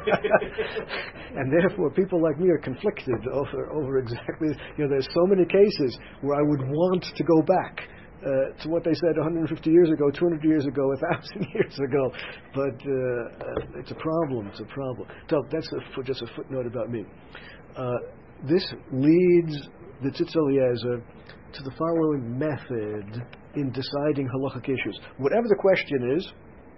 And therefore, people like me are conflicted over exactly, there's so many cases where I would want to go back to what they said 150 years ago, 200 years ago, 1,000 years ago. But it's a problem. So that's just a footnote about me. This leads the Tzitz Eliezer to the following method in deciding halachic issues. Whatever the question is,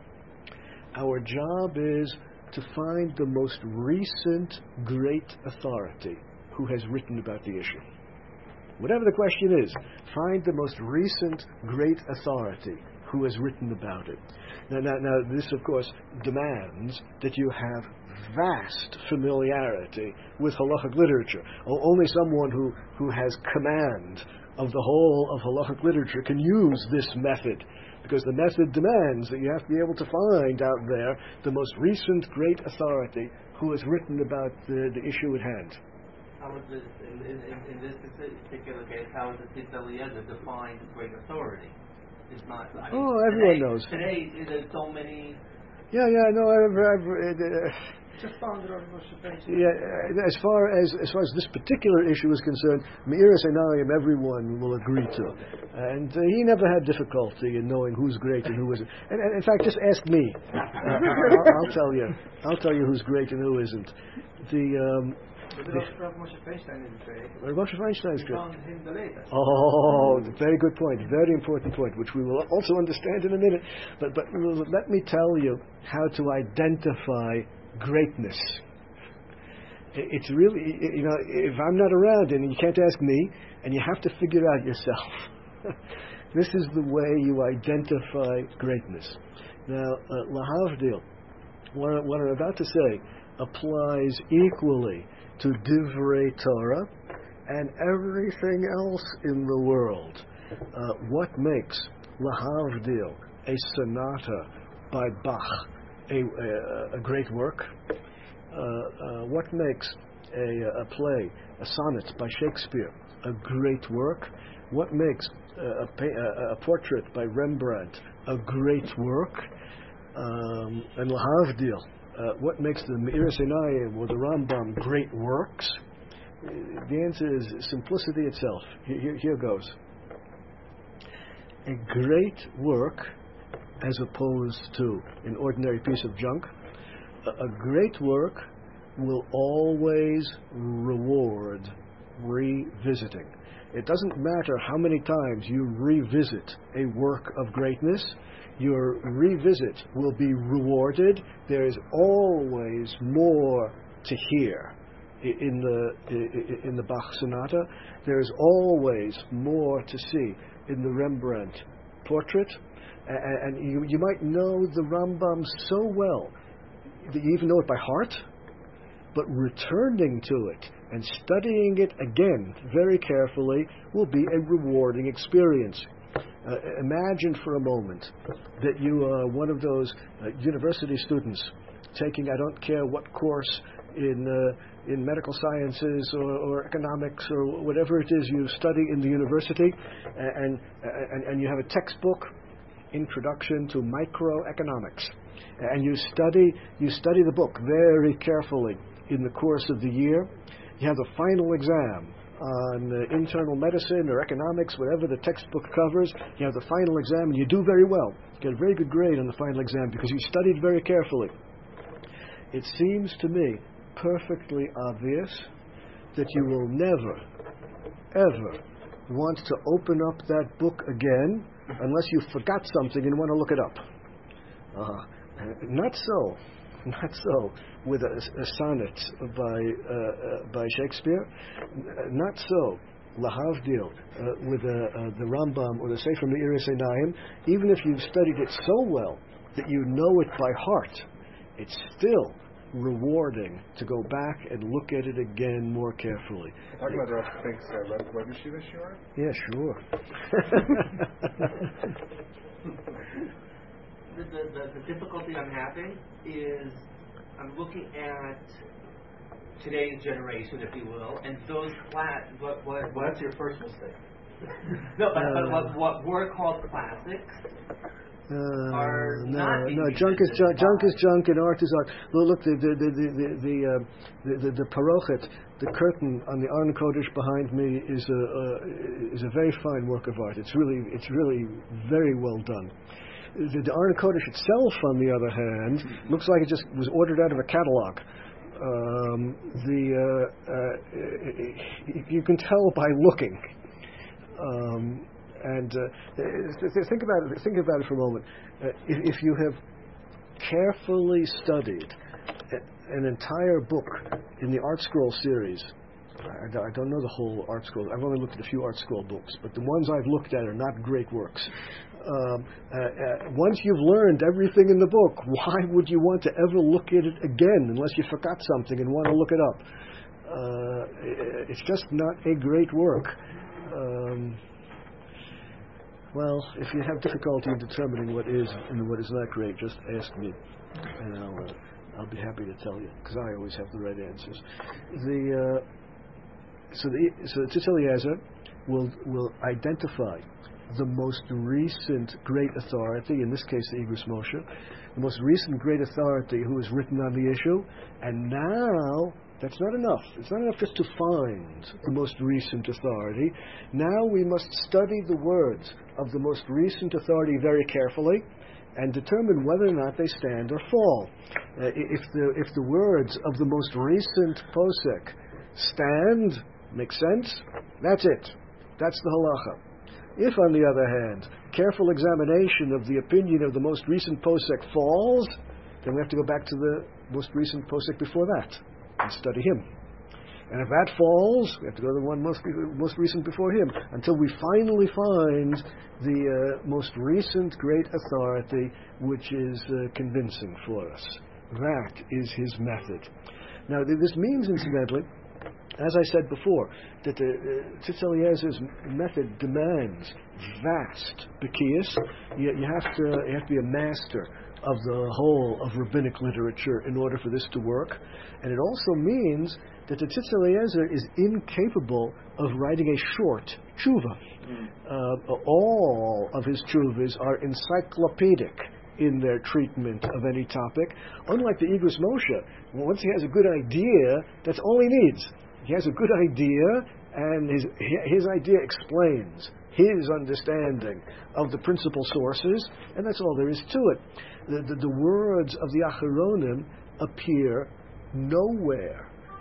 our job is to find the most recent great authority who has written about the issue. Whatever the question is, find the most recent great authority who has written about it. Now, this, of course, demands that you have vast familiarity with halachic literature. Only someone who has command of the whole of halachic literature can use this method, because the method demands that you have to be able to find out there the most recent great authority who has written about the issue at hand. How is this, in this particular case, how is the Tzitz Eliezer defined great authority? It's not. Everyone knows. Today, there's so many. Yeah. No, Just found it on Moshe Feinstein. Yeah, as far as this particular issue is concerned, Me'iras Einayim everyone will agree to, and he never had difficulty in knowing who's great and who isn't. And in fact, just ask me. I'll tell you who's great and who isn't. Rav Moshe Feinstein is great. Rav Moshe Feinstein is We great. found him the latest. Oh, very good point. Very important point, which we will also understand in a minute. But let me tell you how to identify greatness. It's really, if I'm not around and you can't ask me, and you have to figure out yourself. This is the way you identify greatness. Now, lahavdil, what I'm about to say applies equally to Divrei Torah and everything else in the world. What makes lahavdil, a sonata by Bach, a great work? What makes a play, a sonnet by Shakespeare, a great work? What makes a portrait by Rembrandt a great work? And lahavdil, what makes the Me'iras Einayim or the Rambam great works? The answer is simplicity itself. Here goes. A great work, as opposed to an ordinary piece of junk, a great work will always reward revisiting. It doesn't matter how many times you revisit a work of greatness, your revisit will be rewarded. There is always more to hear. in the Bach sonata. There is always more to see in the Rembrandt portrait, and you might know the Rambam so well that you even know it by heart, but returning to it and studying it again very carefully will be a rewarding experience. Imagine for a moment that you are one of those university students taking, I don't care what course in medical sciences or economics or whatever it is you study in the university, and you have a textbook, Introduction to Microeconomics, and you study the book very carefully in the course of the year. You have the final exam on internal medicine or economics, whatever the textbook covers. You have the final exam, and you do very well. You get a very good grade on the final exam because you studied very carefully. It seems to me perfectly obvious that you will never, ever want to open up that book again unless you forgot something and want to look it up. Not so with a sonnet by Shakespeare. Not so, lahavdil, with the Rambam or the Sefer Me'iris Einayim. Even if you've studied it so well that you know it by heart, it's still rewarding to go back and look at it again more carefully. Talking about Rosh thinks Rebbe Shiva Shiur? Yeah, sure. The difficulty I'm having is I'm looking at today's generation, if you will, and those That's your first mistake. No, but what were called classics are not. No, junk is junk, and art is art. Look, the parochet, the curtain on the Aron Kodesh behind me is a very fine work of art. It's really very well done. The Aron Kodesh itself, on the other hand, looks like it just was ordered out of a catalog. You can tell by looking. Think about it for a moment. If you have carefully studied an entire book in the Art Scroll series, I don't know the whole Art Scroll. I've only looked at a few Art Scroll books, but the ones I've looked at are not great works. Once you've learned everything in the book, why would you want to ever look at it again unless you forgot something and want to look it up? It's just not a great work. Well, if you have difficulty in determining what is and what is not great, just ask me, and I'll be happy to tell you, because I always have the right answers. So Tzitz Eliezer will identify the most recent great authority, in this case the Igros Moshe, the most recent great authority who has written on the issue, and now that's not enough. It's not enough just to find the most recent authority. Now we must study the words of the most recent authority very carefully and determine whether or not they stand or fall. If the words of the most recent posek stand, make sense, that's it. That's the halacha. If, on the other hand, careful examination of the opinion of the most recent posek falls, then we have to go back to the most recent posek before that and study him. And if that falls, we have to go to the one most recent before him until we finally find the most recent great authority which is convincing for us. That is his method. Now, this means, incidentally, as I said before, that Tzitz Eliezer's method demands vast bekias. You have to be a master of the whole of rabbinic literature in order for this to work. And it also means that the Tzitz Eliezer is incapable of writing a short tshuva. All of his tshuvas are encyclopedic in their treatment of any topic. Unlike the Igros Moshe, once he has a good idea, that's all he needs. He has a good idea, and his idea explains his understanding of the principal sources, and that's all there is to it. The words of the Acharonim appear nowhere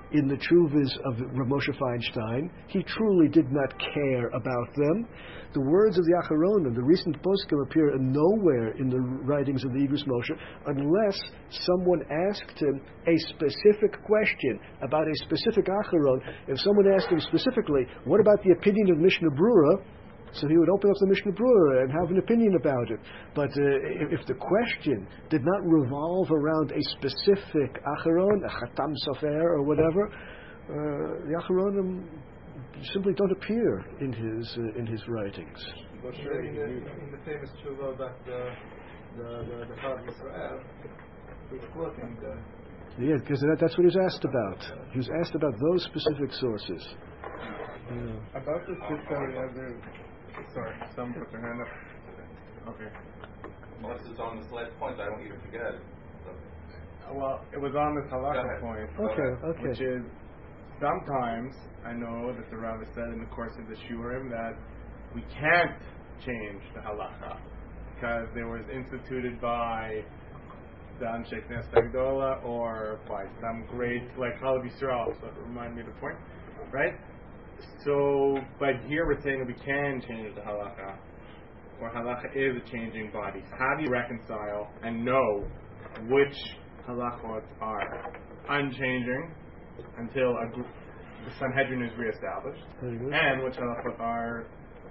in the Tshuvas of Rav Moshe Feinstein. He truly did not care about them. The words of the Acharonim, the recent poskim, appear nowhere in the writings of the Igros Moshe unless someone asked him a specific question about a specific Acharon. If someone asked him specifically, what about the opinion of Mishnah Brura? So he would open up the Mishnah Brura and have an opinion about it. But if the question did not revolve around a specific Acharon, a Chatam Sofer or whatever, the Acharonim simply don't appear in his writings. In the famous tshuva about the Chag Yisrael, he's quoting the... Yeah, because that's what he was asked about. He was asked about those specific sources. Yeah. About the Tzitz, sorry, someone put their hand up. Okay. Unless it's on this last point, I want you to forget it. Well, it was on this halakha point. Okay. Which is, sometimes I know that the Rav said in the course of the Shurim that we can't change the halacha because it was instituted by the Anshe Knesset Agdola or by some great, like Chalav Yisrael, so it reminded me of the point, right? So, but here we're saying that we can change the halacha, or halacha is a changing body. So how do you reconcile and know which halachot are unchanging until the Sanhedrin is reestablished, and which halachot are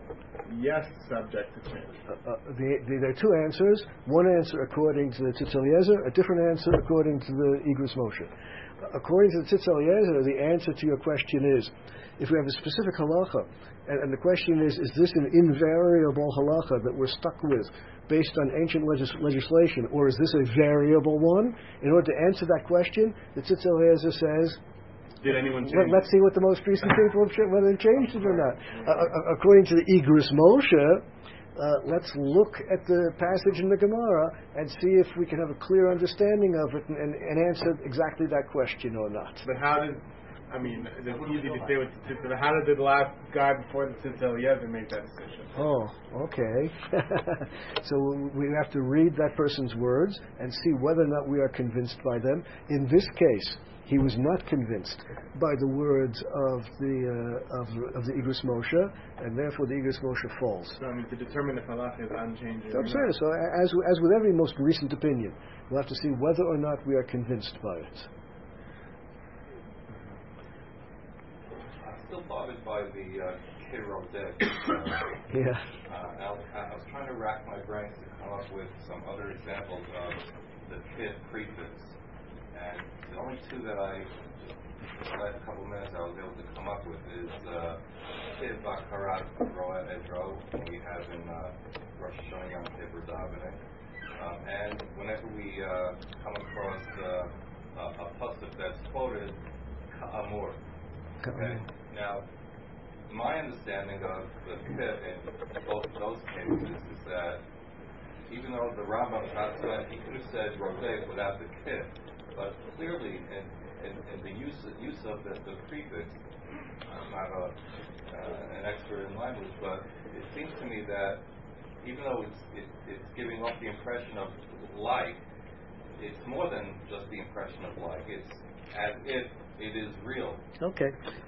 subject to change? There are two answers. One answer according to the Tzitz Eliezer, a different answer according to the Igros Moshe. According to the Tzitz Eliezer, the answer to your question is, if we have a specific halacha, and the question is this an invariable halacha that we're stuck with based on ancient legislation, or is this a variable one? In order to answer that question, the Tzitz Eliezer says, did anyone change let's see what the most recent people have whether they changed it or not. According to the Igros Moshe, let's look at the passage in the Gemara and see if we can have a clear understanding of it and answer exactly that question or not. But how did, it's easy to say what the Tzitz, but how did the last guy before the Tzitz Eliezer make that decision? Oh, okay. So we have to read that person's words and see whether or not we are convinced by them. In this case, he was not convinced by the words of the Igros Moshe, and therefore the Igros Moshe falls. So to determine if halacha is unchanging. So I'm saying, so as with every most recent opinion, we'll have to see whether or not we are convinced by it. I'm still bothered by the Kidron Deck. Yeah. I was trying to rack my brains to come up with some other examples of the Kid prefix. And the only two that the last couple of minutes I was able to come up with is Kid Bakarat Roa Edro, we have in Rosh Hashanah Yom Kippur Davening. And whenever we come across a pasuk that's quoted, Ka'amur. Okay? Now, my understanding of the Kid in both of those cases is that even though the Rambam is not saying, he could have said Rodeh without the Kid. But clearly, in the use of the prefix, I'm not an expert in language, but it seems to me that even though it's giving off the impression of like, it's more than just the impression of like. It's as if it is real. Okay.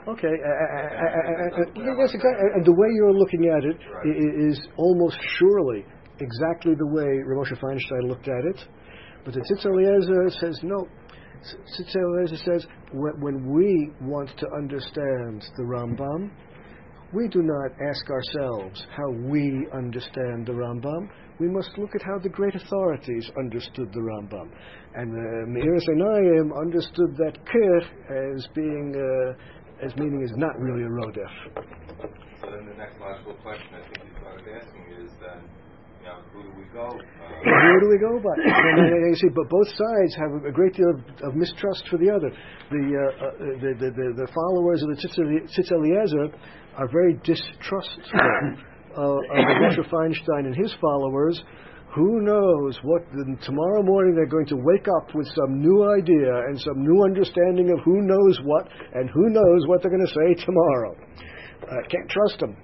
Yes, exactly. And the way you're looking at it is almost surely exactly the way Rav Moshe Feinstein looked at it. But the Tzitz Eliezer says no. Tzitz Eliezer says when we want to understand the Rambam, we do not ask ourselves how we understand the Rambam. We must look at how the great authorities understood the Rambam. And Me'iras Einayim understood that Kir as meaning is not really a Rodef. So then the next logical question I think you started asking is then, who do we go? Who do we go by? And you see, but both sides have a great deal of mistrust for the other. The followers of the Tzitz Eliezer are very distrustful of Moshe Feinstein and his followers. Who knows what? Tomorrow morning they're going to wake up with some new idea and some new understanding of who knows what and who knows what they're going to say tomorrow. Can't trust them.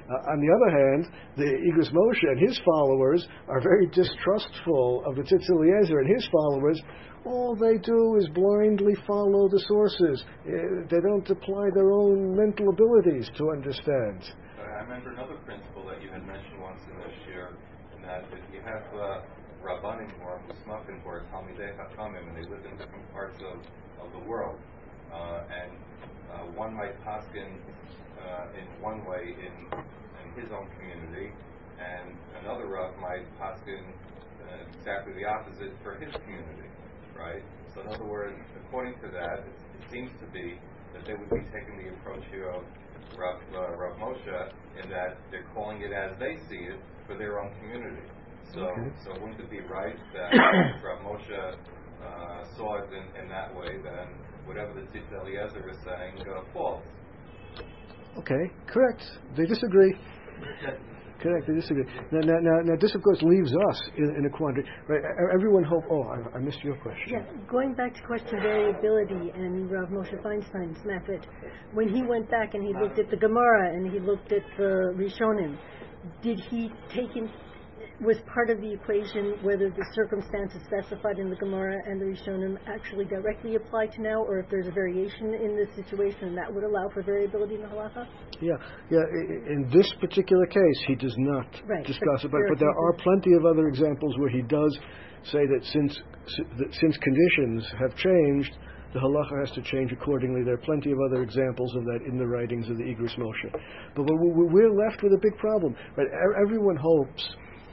On the other hand, the Igros Moshe and his followers are very distrustful of the Tzitz Eliezer and his followers. All they do is blindly follow the sources. They don't apply their own mental abilities to understand. I remember another principle that you had mentioned once in this year, that if you have Rabbanim or Musmachim or Talmidei Chachamim, and they live in different parts of the world, and one might paskin in one way in his own community, and another Rav might paskin exactly the opposite for his community, right? So in other words, according to that, it seems to be that they would be taking the approach here of Rav Moshe, in that they're calling it as they see it for their own community. So wouldn't it be right that Rav Moshe saw it in that way, then whatever the Tzitz Eliezer is saying falls? Okay, correct. They disagree. Correct, they disagree. Now, this of course leaves us in a quandary. Right? Everyone hope. Oh, I missed your question. Yeah, going back to question variability and Rav Moshe Feinstein's method, when he went back and he looked at the Gemara and he looked at the Rishonim, did he was part of the equation whether the circumstances specified in the Gemara and the Rishonim actually directly apply to now, or if there's a variation in the situation that would allow for variability in the halacha? Yeah. In this particular case, he does not discuss it, but there are plenty of other examples where he does say that since conditions have changed, the halacha has to change accordingly. There are plenty of other examples of that in the writings of the Igros Moshe. But we're left with a big problem. Right? Everyone hopes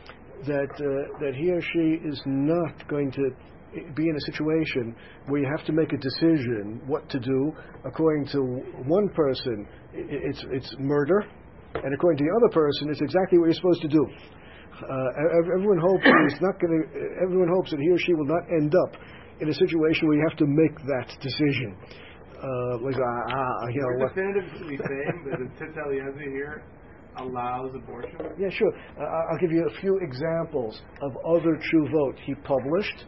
that he or she is not going to be in a situation where you have to make a decision what to do. According to one person, it's murder, and according to the other person, it's exactly what you're supposed to do. Everyone hopes Everyone hopes that he or she will not end up in a situation where you have to make that decision. We're definitively saying that the Tzitz Eliezer here allows abortion? Yeah, sure. I'll give you a few examples of other tshuvot he published.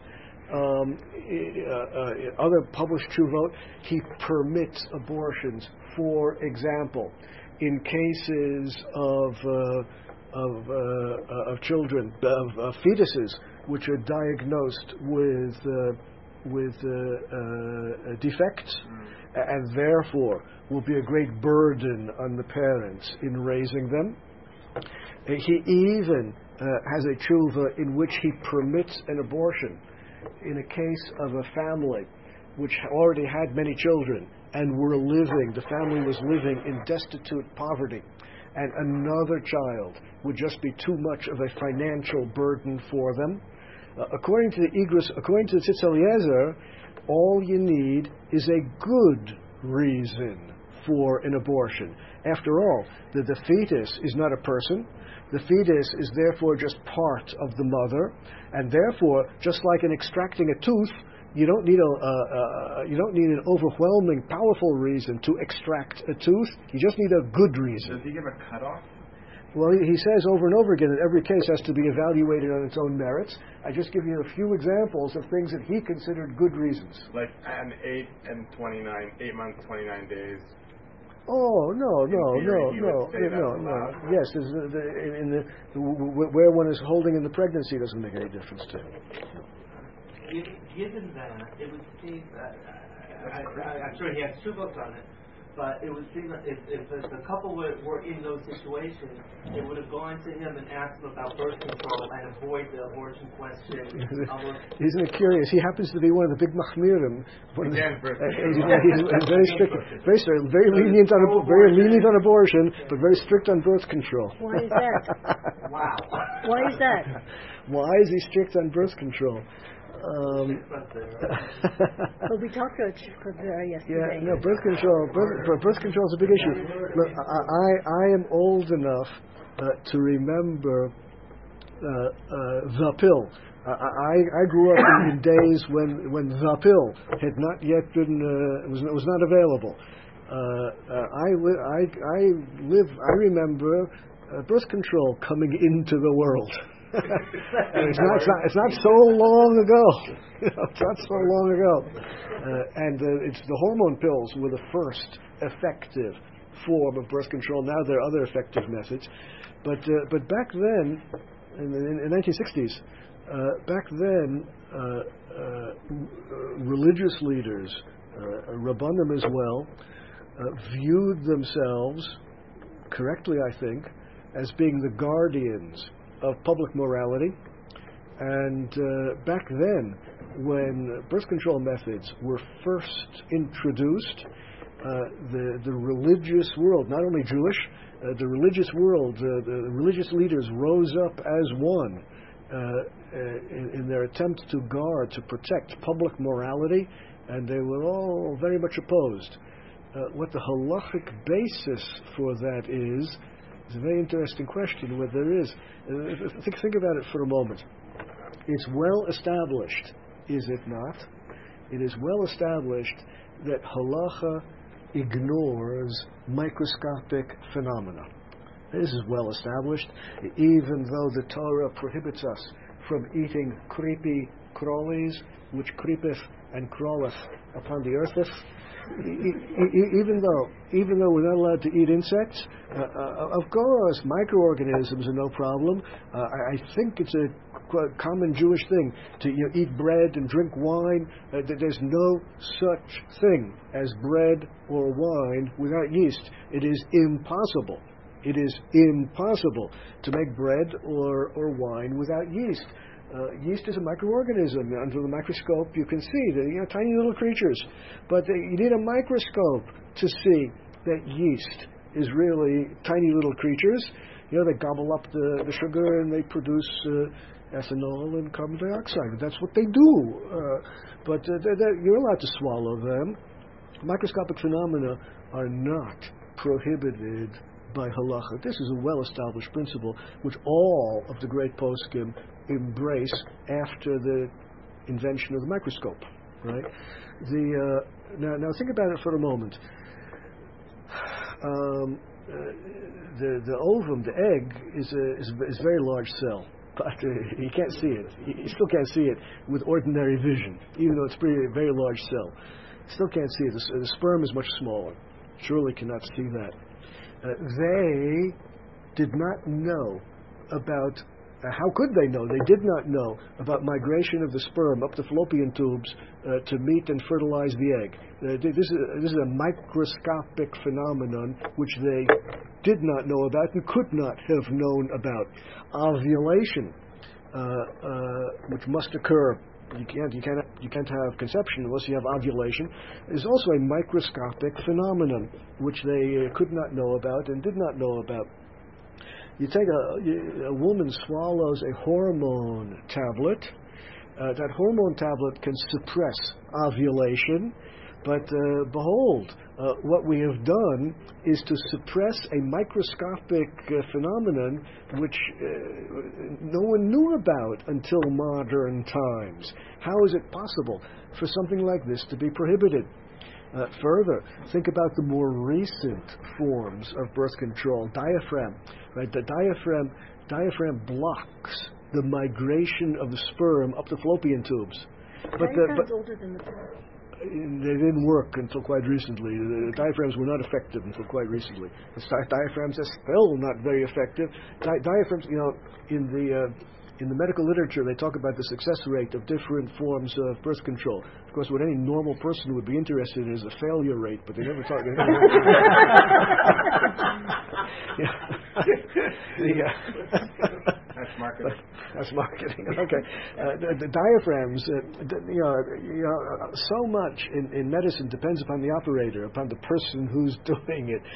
Other published tshuvot, he permits abortions. For example, in cases of children, of fetuses, which are diagnosed with defects, and therefore will be a great burden on the parents in raising them. He even has a tshuva in which he permits an abortion in a case of a family which already had many children and the family was living in destitute poverty, and another child would just be too much of a financial burden for them. According to the Tzitz Eliezer, all you need is a good reason for an abortion. After all, the fetus is not a person. The fetus is therefore just part of the mother, and therefore, just like in extracting a tooth, you don't need an overwhelming, powerful reason to extract a tooth. You just need a good reason. Does he give a cutoff? Well, he says over and over again that every case has to be evaluated on its own merits. I just give you a few examples of things that he considered good reasons. Like an 8 months, 29 days. Oh, no. Yes, where one is holding in the pregnancy doesn't make any difference to him. Given that, it would seem I'm sure he has 2 books on it, but it would seem that if the couple were in those situations, they would have gone to him and asked him about birth control and avoid the abortion question. Isn't it curious? He happens to be one of the big machmirim. He's very strict, very lenient on abortion, but very strict on birth control. Why is that? Wow. Why is that? Why is he strict on birth control? Well, we talked about yesterday. Yeah, no, birth control is a big issue. Look, I am old enough to remember the pill. I grew up in days when the pill had not yet been was not available. I remember birth control coming into the world. It's not so long ago. It's not so long ago. And it's the hormone pills were the first effective form of birth control. Now there are other effective methods, but back then, in the 1960s, religious leaders, Rabbanim as well, viewed themselves, correctly I think, as being the guardians of public morality. And back then, when birth control methods were first introduced, the religious world, not only Jewish, the religious world, the religious leaders rose up as one in their attempt to guard, to protect public morality, and they were all very much opposed. What the halachic basis for that is a very interesting question. What there is, think about it for a moment. It's well established, is it not? It is well established that halacha ignores microscopic phenomena. This is well established, even though the Torah prohibits us from eating creepy crawlies, which creepeth and crawleth upon the eartheth. Even though we're not allowed to eat insects, of course, microorganisms are no problem. I think it's a common Jewish thing to eat bread and drink wine. There's no such thing as bread or wine without yeast. It is impossible. It is impossible to make bread or wine without yeast. Yeast is a microorganism. Under the microscope, you can see they're tiny little creatures, but you need a microscope to see that yeast is really tiny little creatures. They gobble up the sugar and they produce ethanol and carbon dioxide. That's what they do. But you're allowed to swallow them. Microscopic phenomena are not prohibited by halacha. This is a well-established principle which all of the great poskim embrace after the invention of the microscope. Right? Now think about it for a moment. The ovum, the egg, is a very large cell, but you can't see it. You still can't see it with ordinary vision, even though it's a very large cell. You still can't see it. The sperm is much smaller. Surely cannot see that. They did not know about. How could they know? They did not know about migration of the sperm up the fallopian tubes to meet and fertilize the egg. This is a microscopic phenomenon which they did not know about and could not have known about. Ovulation, which must occur. You can't have conception unless you have ovulation. Is also a microscopic phenomenon which they could not know about and did not know about. You take a woman swallows a hormone tablet. That hormone tablet can suppress ovulation, but behold, what we have done is to suppress a microscopic phenomenon which no one knew about until modern times. How is it possible for something like this to be prohibited? Further, think about the more recent forms of birth control. Diaphragm, right? The diaphragm blocks the migration of the sperm up the fallopian tubes. But older than the pill. They didn't work until quite recently. The diaphragms were not effective until quite recently. The diaphragms are still not very effective. Diaphragms, in the medical literature, they talk about the success rate of different forms of birth control. Of course, what any normal person would be interested in is the failure rate, but they never talk. That's marketing. That's marketing. Okay, the diaphragms. So much in medicine depends upon the operator, upon the person who's doing it.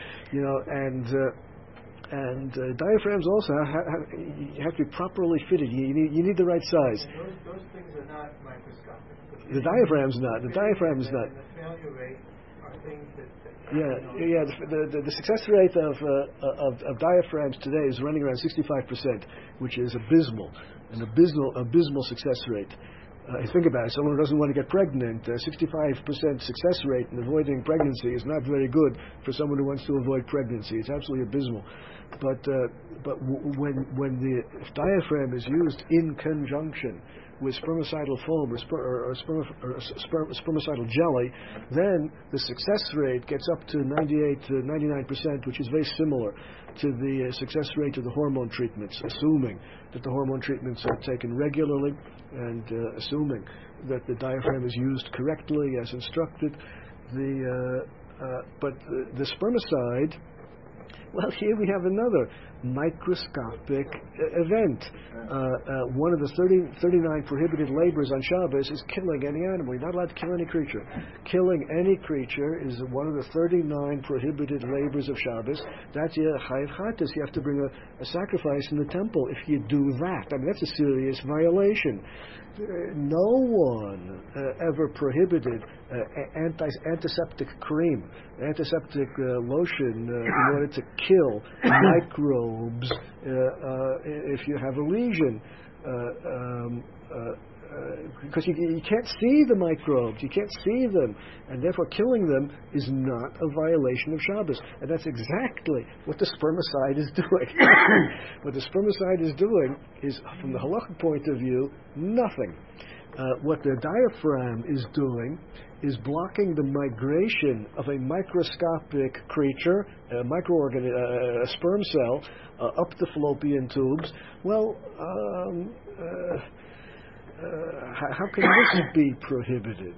And diaphragms also have to be properly fitted. You need the right size. Those things are not microscopic. The diaphragm's not. The diaphragm's not. And the failure rate are things that The success rate of diaphragms today is running around 65%, which is abysmal, an abysmal success rate. Think about it. Someone who doesn't want to get pregnant, 65% success rate in avoiding pregnancy is not very good for someone who wants to avoid pregnancy. It's absolutely abysmal. But when the diaphragm is used in conjunction with spermicidal foam or spermicidal jelly, then the success rate gets up to 98 to 99%, which is very similar to the success rate of the hormone treatments, assuming that the hormone treatments are taken regularly and assuming that the diaphragm is used correctly as instructed. But the spermicide, well, here we have another microscopic event. One of the 39 prohibited labors on Shabbos is killing any animal. You're not allowed to kill any creature. Killing any creature is one of the 39 prohibited labors of Shabbos. That's chayav chatas. You have to bring a sacrifice in the temple if you do that. I mean, that's a serious violation. No one ever prohibited antiseptic cream, antiseptic lotion in order to kill microbes if you have a lesion. Because you can't see the microbes, you can't see them, and therefore killing them is not a violation of Shabbos. And that's exactly what the spermicide is doing. What the spermicide is doing is, from the halachic point of view, nothing. What the diaphragm is doing is blocking the migration of a microscopic creature, a sperm cell, up the fallopian tubes. Well, how can this be prohibited?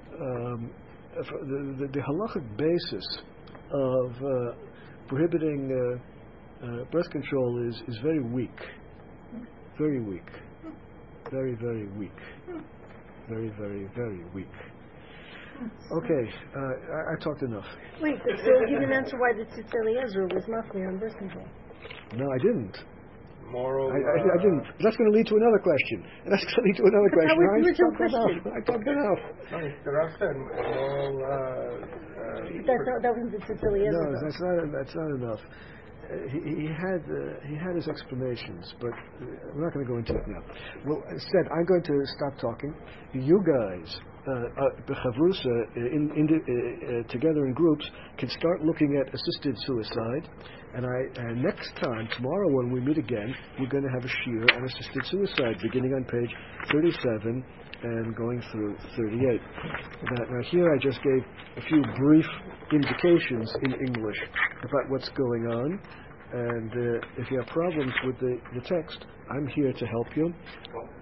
The halachic basis of prohibiting birth control is very weak. Very weak. Very, very weak. Very, very, very weak. Okay, I talked enough. Wait, so you didn't answer why the Tzitz Eliezer was mafmir on birth control. No, I didn't. Moral. I didn't. That's going to lead to another question. And that's going to lead to another question. That was the original question. I talked enough. The Rav said moral. That wasn't the Tzitz Eliezer. No, that's not enough. He had his explanations, but we're not going to go into it now. Well, instead, I'm going to stop talking. You guys, b'chavrusa, together in groups, can start looking at assisted suicide. And next time, tomorrow when we meet again, we're going to have a shiur on assisted suicide, beginning on page 37 and going through 38. Now here I just gave a few brief indications in English about what's going on, and if you have problems with the text, I'm here to help you.